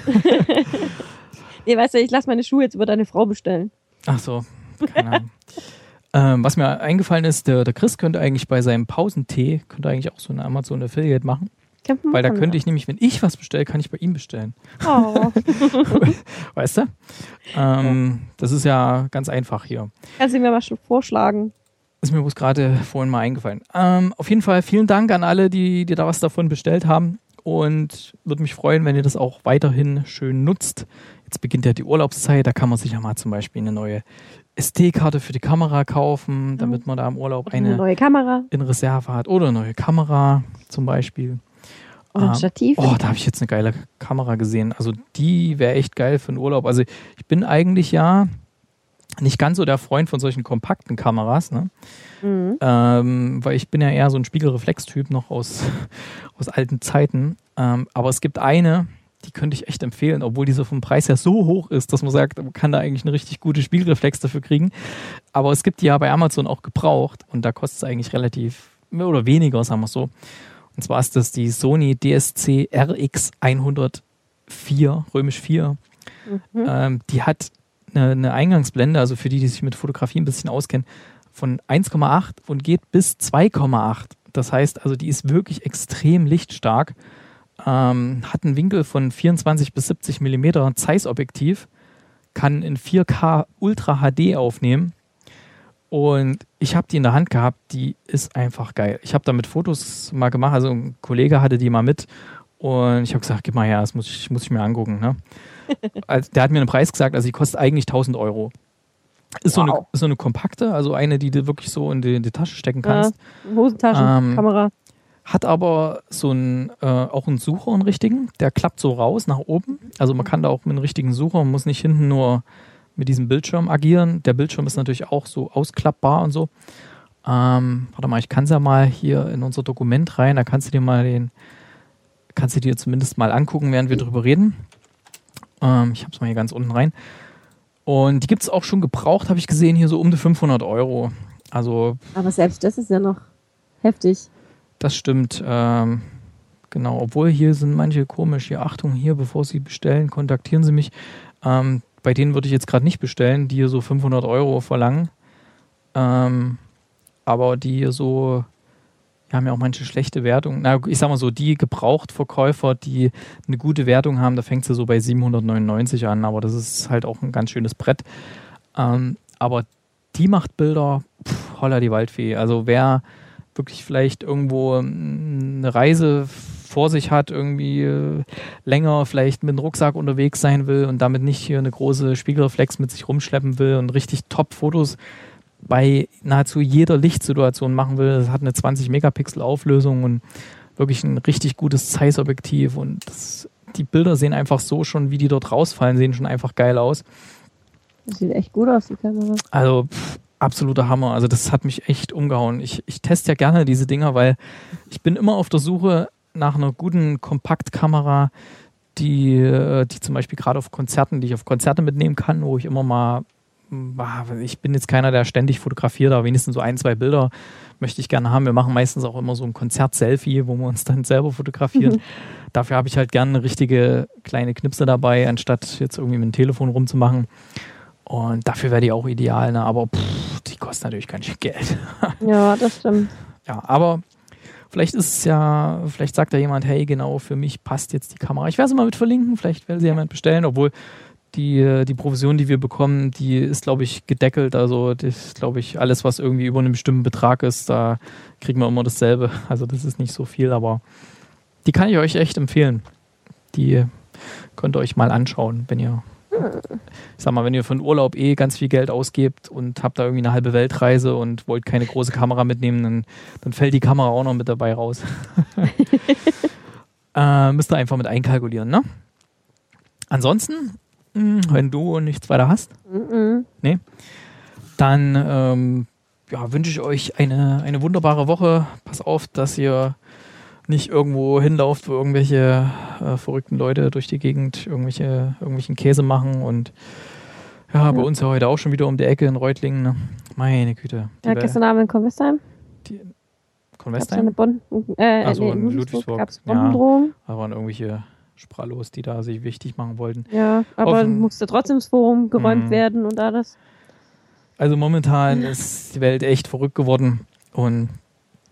Nee, weißt du, ich lasse meine Schuhe jetzt über deine Frau bestellen. Ach so, keine Ahnung. ähm, was mir eingefallen ist, der, der Chris könnte eigentlich bei seinem Pausentee, könnte eigentlich auch so eine Amazon-Affiliate machen. Campen Weil da muss man könnte ich nämlich, wenn ich was bestelle, kann ich bei ihm bestellen. Oh. Weißt du? Ähm, das ist ja ganz einfach hier. Kannst du mir mal schon vorschlagen? Ist mir bloß gerade vorhin mal eingefallen. Ähm, auf jeden Fall vielen Dank an alle, die, die da was davon bestellt haben. Und würde mich freuen, wenn ihr das auch weiterhin schön nutzt. Jetzt beginnt ja die Urlaubszeit, da kann man sich ja mal zum Beispiel eine neue S D-Karte für die Kamera kaufen, damit man da im Urlaub Eine, eine neue Kamera in Reserve hat. Oder eine neue Kamera zum Beispiel. oder ein Ähm, Stativ. Oh, da habe ich jetzt eine geile Kamera gesehen. Also die wäre echt geil für einen Urlaub. Also ich bin eigentlich ja nicht ganz so der Freund von solchen kompakten Kameras, ne? Mhm. Ähm, weil ich bin ja eher so ein Spiegelreflex-Typ noch aus, aus alten Zeiten. Ähm, aber es gibt eine, die könnte ich echt empfehlen, obwohl die so vom Preis her so hoch ist, dass man sagt, man kann da eigentlich eine richtig gute Spiegelreflex dafür kriegen. Aber es gibt die ja bei Amazon auch gebraucht und da kostet es eigentlich relativ, mehr oder weniger, sagen wir es so. Und zwar ist das die Sony D S C R X hundertvier, römisch vier. Mhm. Ähm, die hat eine, eine Eingangsblende, also für die, die sich mit Fotografie ein bisschen auskennen, von eins Komma acht und geht bis zwei Komma acht. Das heißt, also die ist wirklich extrem lichtstark. Ähm, hat einen Winkel von vierundzwanzig bis siebzig Millimeter, Zeiss-Objektiv, kann in vier K Ultra H D aufnehmen. Und ich habe die in der Hand gehabt, die ist einfach geil. Ich habe damit Fotos mal gemacht, also ein Kollege hatte die mal mit und ich habe gesagt, gib mal her, das muss ich, muss ich mir angucken. Ne? Also, der hat mir einen Preis gesagt, also die kostet eigentlich tausend Euro. Ist, wow. so eine, ist so eine kompakte, also eine, die du wirklich so in die, in die Tasche stecken kannst. Ja, Hosentaschen, ähm, Kamera. Hat aber so einen, äh, auch einen Sucher, einen richtigen, der klappt so raus nach oben. Also man kann da auch mit einem richtigen Sucher, man muss nicht hinten nur mit diesem Bildschirm agieren. Der Bildschirm ist natürlich auch so ausklappbar und so. Ähm, warte mal, ich kann es ja mal hier in unser Dokument rein, da kannst du dir mal den, kannst du dir zumindest mal angucken, während wir drüber reden. Ähm, ich habe es mal hier ganz unten rein. Und die gibt es auch schon gebraucht, habe ich gesehen, hier so um die fünfhundert Euro. Also, aber selbst das ist ja noch heftig. Das stimmt. Ähm, genau, obwohl hier sind manche komisch. Hier, Achtung, hier, bevor Sie bestellen, kontaktieren Sie mich. Ähm, bei denen würde ich jetzt gerade nicht bestellen, die hier so fünfhundert Euro verlangen. Ähm, aber die hier so, die haben ja auch manche schlechte Wertungen. Na, ich sag mal so, die Gebrauchtverkäufer, die eine gute Wertung haben, da fängt sie so bei siebenhundertneunundneunzig an. Aber das ist halt auch ein ganz schönes Brett. Ähm, aber die macht Bilder, pff, holla die Waldfee. Also wer wirklich vielleicht irgendwo eine Reise vor sich hat, irgendwie äh, länger vielleicht mit dem Rucksack unterwegs sein will und damit nicht hier eine große Spiegelreflex mit sich rumschleppen will und richtig Top-Fotos bei nahezu jeder Lichtsituation machen will. Das hat eine zwanzig Megapixel Auflösung und wirklich ein richtig gutes Zeiss-Objektiv und das, die Bilder sehen einfach so schon, wie die dort rausfallen, sehen schon einfach geil aus. Das sieht echt gut aus, die Kamera. Also pff, absoluter Hammer. Also das hat mich echt umgehauen. Ich, ich teste ja gerne diese Dinger, weil ich bin immer auf der Suche nach einer guten Kompaktkamera, die, die zum Beispiel gerade auf Konzerten, die ich auf Konzerte mitnehmen kann, wo ich immer mal, ich bin jetzt keiner, der ständig fotografiert, aber wenigstens so ein, zwei Bilder möchte ich gerne haben. Wir machen meistens auch immer so ein Konzert-Selfie, wo wir uns dann selber fotografieren. Mhm. Dafür habe ich halt gerne eine richtige kleine Knipse dabei, anstatt jetzt irgendwie mit dem Telefon rumzumachen. Und dafür wäre die auch ideal, ne? Aber pff, die kostet natürlich ganz schön Geld. Ja, das stimmt. Ja, aber vielleicht ist es ja, vielleicht sagt da jemand, hey, genau, für mich passt jetzt die Kamera. Ich werde sie mal mit verlinken, vielleicht will sie jemand bestellen, obwohl die, die Provision, die wir bekommen, die ist, glaube ich, gedeckelt. Also das ist, glaube ich, alles, was irgendwie über einen bestimmten Betrag ist, da kriegen wir immer dasselbe. Also das ist nicht so viel, aber die kann ich euch echt empfehlen. Die könnt ihr euch mal anschauen, wenn ihr ich sag mal, wenn ihr für einen Urlaub eh ganz viel Geld ausgebt und habt da irgendwie eine halbe Weltreise und wollt keine große Kamera mitnehmen, dann, dann fällt die Kamera auch noch mit dabei raus. äh, müsst ihr einfach mit einkalkulieren, ne? Ansonsten, mh, wenn du nichts weiter hast, Mhm. nee, dann ähm, ja, wünsche ich euch eine, eine wunderbare Woche. Pass auf, dass ihr nicht irgendwo hinlauft, wo irgendwelche äh, verrückten Leute durch die Gegend irgendwelche, irgendwelchen Käse machen und ja, ja, bei uns ja heute auch schon wieder um die Ecke in Reutlingen. Ne? Meine Güte. Ja, gestern Abend in Convestheim. Die Convestheim? Äh, Achso, nee, in in Ludwigsburg. Gab es Bombendrohungen. Ja, da waren irgendwelche Sprallos, die da sich wichtig machen wollten. Ja, aber Offen. musste trotzdem das Forum geräumt Mhm. werden und alles. Also momentan ist die Welt echt verrückt geworden und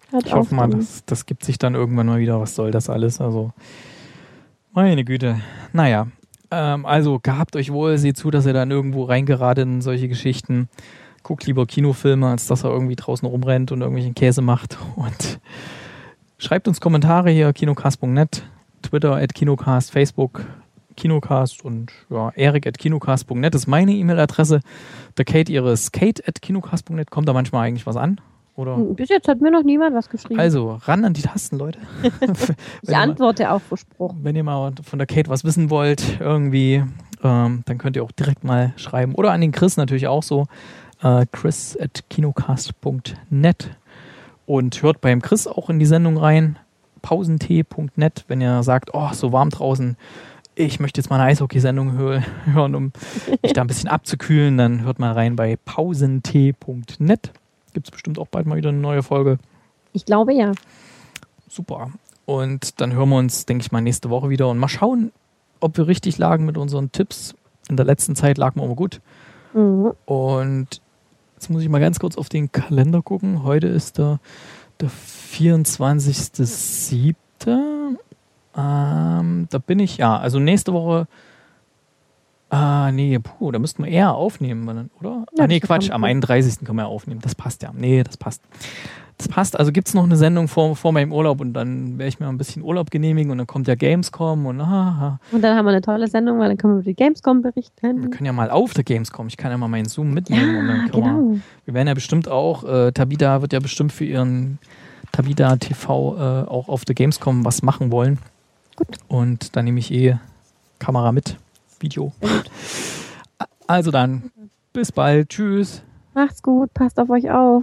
Hört Ich hoffe auf mal, damit. das, das gibt sich dann irgendwann mal wieder. Was soll das alles? Also, meine Güte. Naja, ähm, also gehabt euch wohl. Seht zu, dass ihr dann irgendwo reingeratet in solche Geschichten. Guckt lieber Kinofilme, als dass er irgendwie draußen rumrennt und irgendwelchen Käse macht. Und schreibt uns Kommentare hier, kinocast punkt net, Twitter at kinocast, Facebook Kinocast und ja, Erik at kinocast punkt net ist meine E-Mail-Adresse. Der Kate ihre ist Kate at kinocast punkt net. Kommt da manchmal eigentlich was an? Oder? Bis jetzt hat mir noch niemand was geschrieben. Also, ran an die Tasten, Leute. ich antworte auf Spruch. Wenn ihr mal von der Kate was wissen wollt, irgendwie, ähm, dann könnt ihr auch direkt mal schreiben. Oder an den Chris natürlich auch so. Äh, Chris at kinocast punkt net. Und hört beim Chris auch in die Sendung rein. pausentee punkt net, wenn ihr sagt, oh, so warm draußen, ich möchte jetzt mal eine Eishockey-Sendung hö- hören, um mich da ein bisschen abzukühlen, dann hört mal rein bei pausentee punkt net. Gibt es bestimmt auch bald mal wieder eine neue Folge. Ich glaube ja. Super. Und dann hören wir uns, denke ich mal, nächste Woche wieder und mal schauen, ob wir richtig lagen mit unseren Tipps. In der letzten Zeit lagen wir immer gut. Mhm. Und jetzt muss ich mal ganz kurz auf den Kalender gucken. Heute ist der, der vierundzwanzigster siebter Ähm, da bin ich, ja, also nächste Woche. Ah, nee, puh, da müssten wir eher aufnehmen, oder? Ja, ah, nee, das Quatsch, kann am man. einunddreißigsten können wir aufnehmen. Das passt ja. Nee, das passt. Das passt. Also gibt es noch eine Sendung vor, vor meinem Urlaub und dann werde ich mir ein bisschen Urlaub genehmigen und dann kommt ja Gamescom und aha. Und dann haben wir eine tolle Sendung, weil dann können wir über die Gamescom berichten. Wir können ja mal auf der Gamescom. Ich kann ja mal meinen Zoom mitnehmen. Ja, und dann können genau. wir, wir werden ja bestimmt auch, äh, Tabita wird ja bestimmt für ihren Tabita T V äh, auch auf der Gamescom was machen wollen. Gut. Und dann nehme ich eh Kamera mit, Video. Also dann, bis bald. Tschüss. Macht's gut, passt auf euch auf.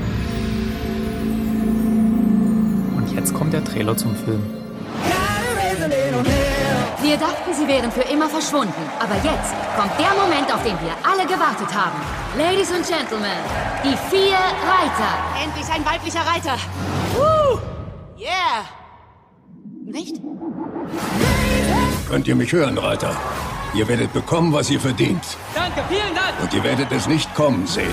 Und jetzt kommt der Trailer zum Film. Wir dachten, sie wären für immer verschwunden. Aber jetzt kommt der Moment, auf den wir alle gewartet haben. Ladies and Gentlemen, die vier Reiter. Endlich ein weiblicher Reiter. Woo! Yeah! Nicht? Könnt ihr mich hören, Reiter? Ihr werdet bekommen, was ihr verdient. Danke, vielen Dank! Und ihr werdet es nicht kommen sehen.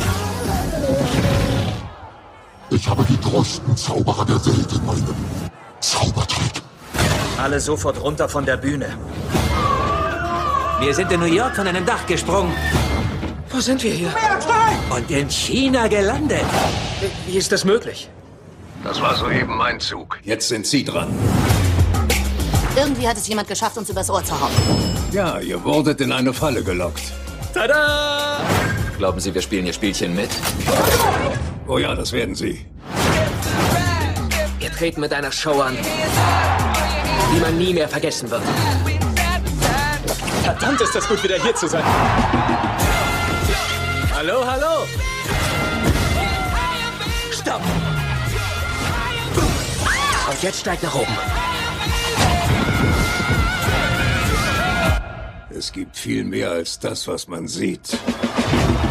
Ich habe die größten Zauberer der Welt in meinem Zaubertrick. Alle sofort runter von der Bühne. Wir sind in New York von einem Dach gesprungen. Wo sind wir hier? Und in China gelandet. Wie ist das möglich? Das war soeben mein Zug. Jetzt sind Sie dran. Irgendwie hat es jemand geschafft, uns übers Ohr zu hauen. Ja, ihr wurdet in eine Falle gelockt. Tada! Glauben Sie, wir spielen Ihr Spielchen mit? Oh ja, das werden Sie. Wir treten mit einer Show an, die man nie mehr vergessen wird. Verdammt, ist das gut, wieder hier zu sein. Hallo, hallo! Stopp! Und jetzt steigt nach oben. Es gibt viel mehr als das, was man sieht.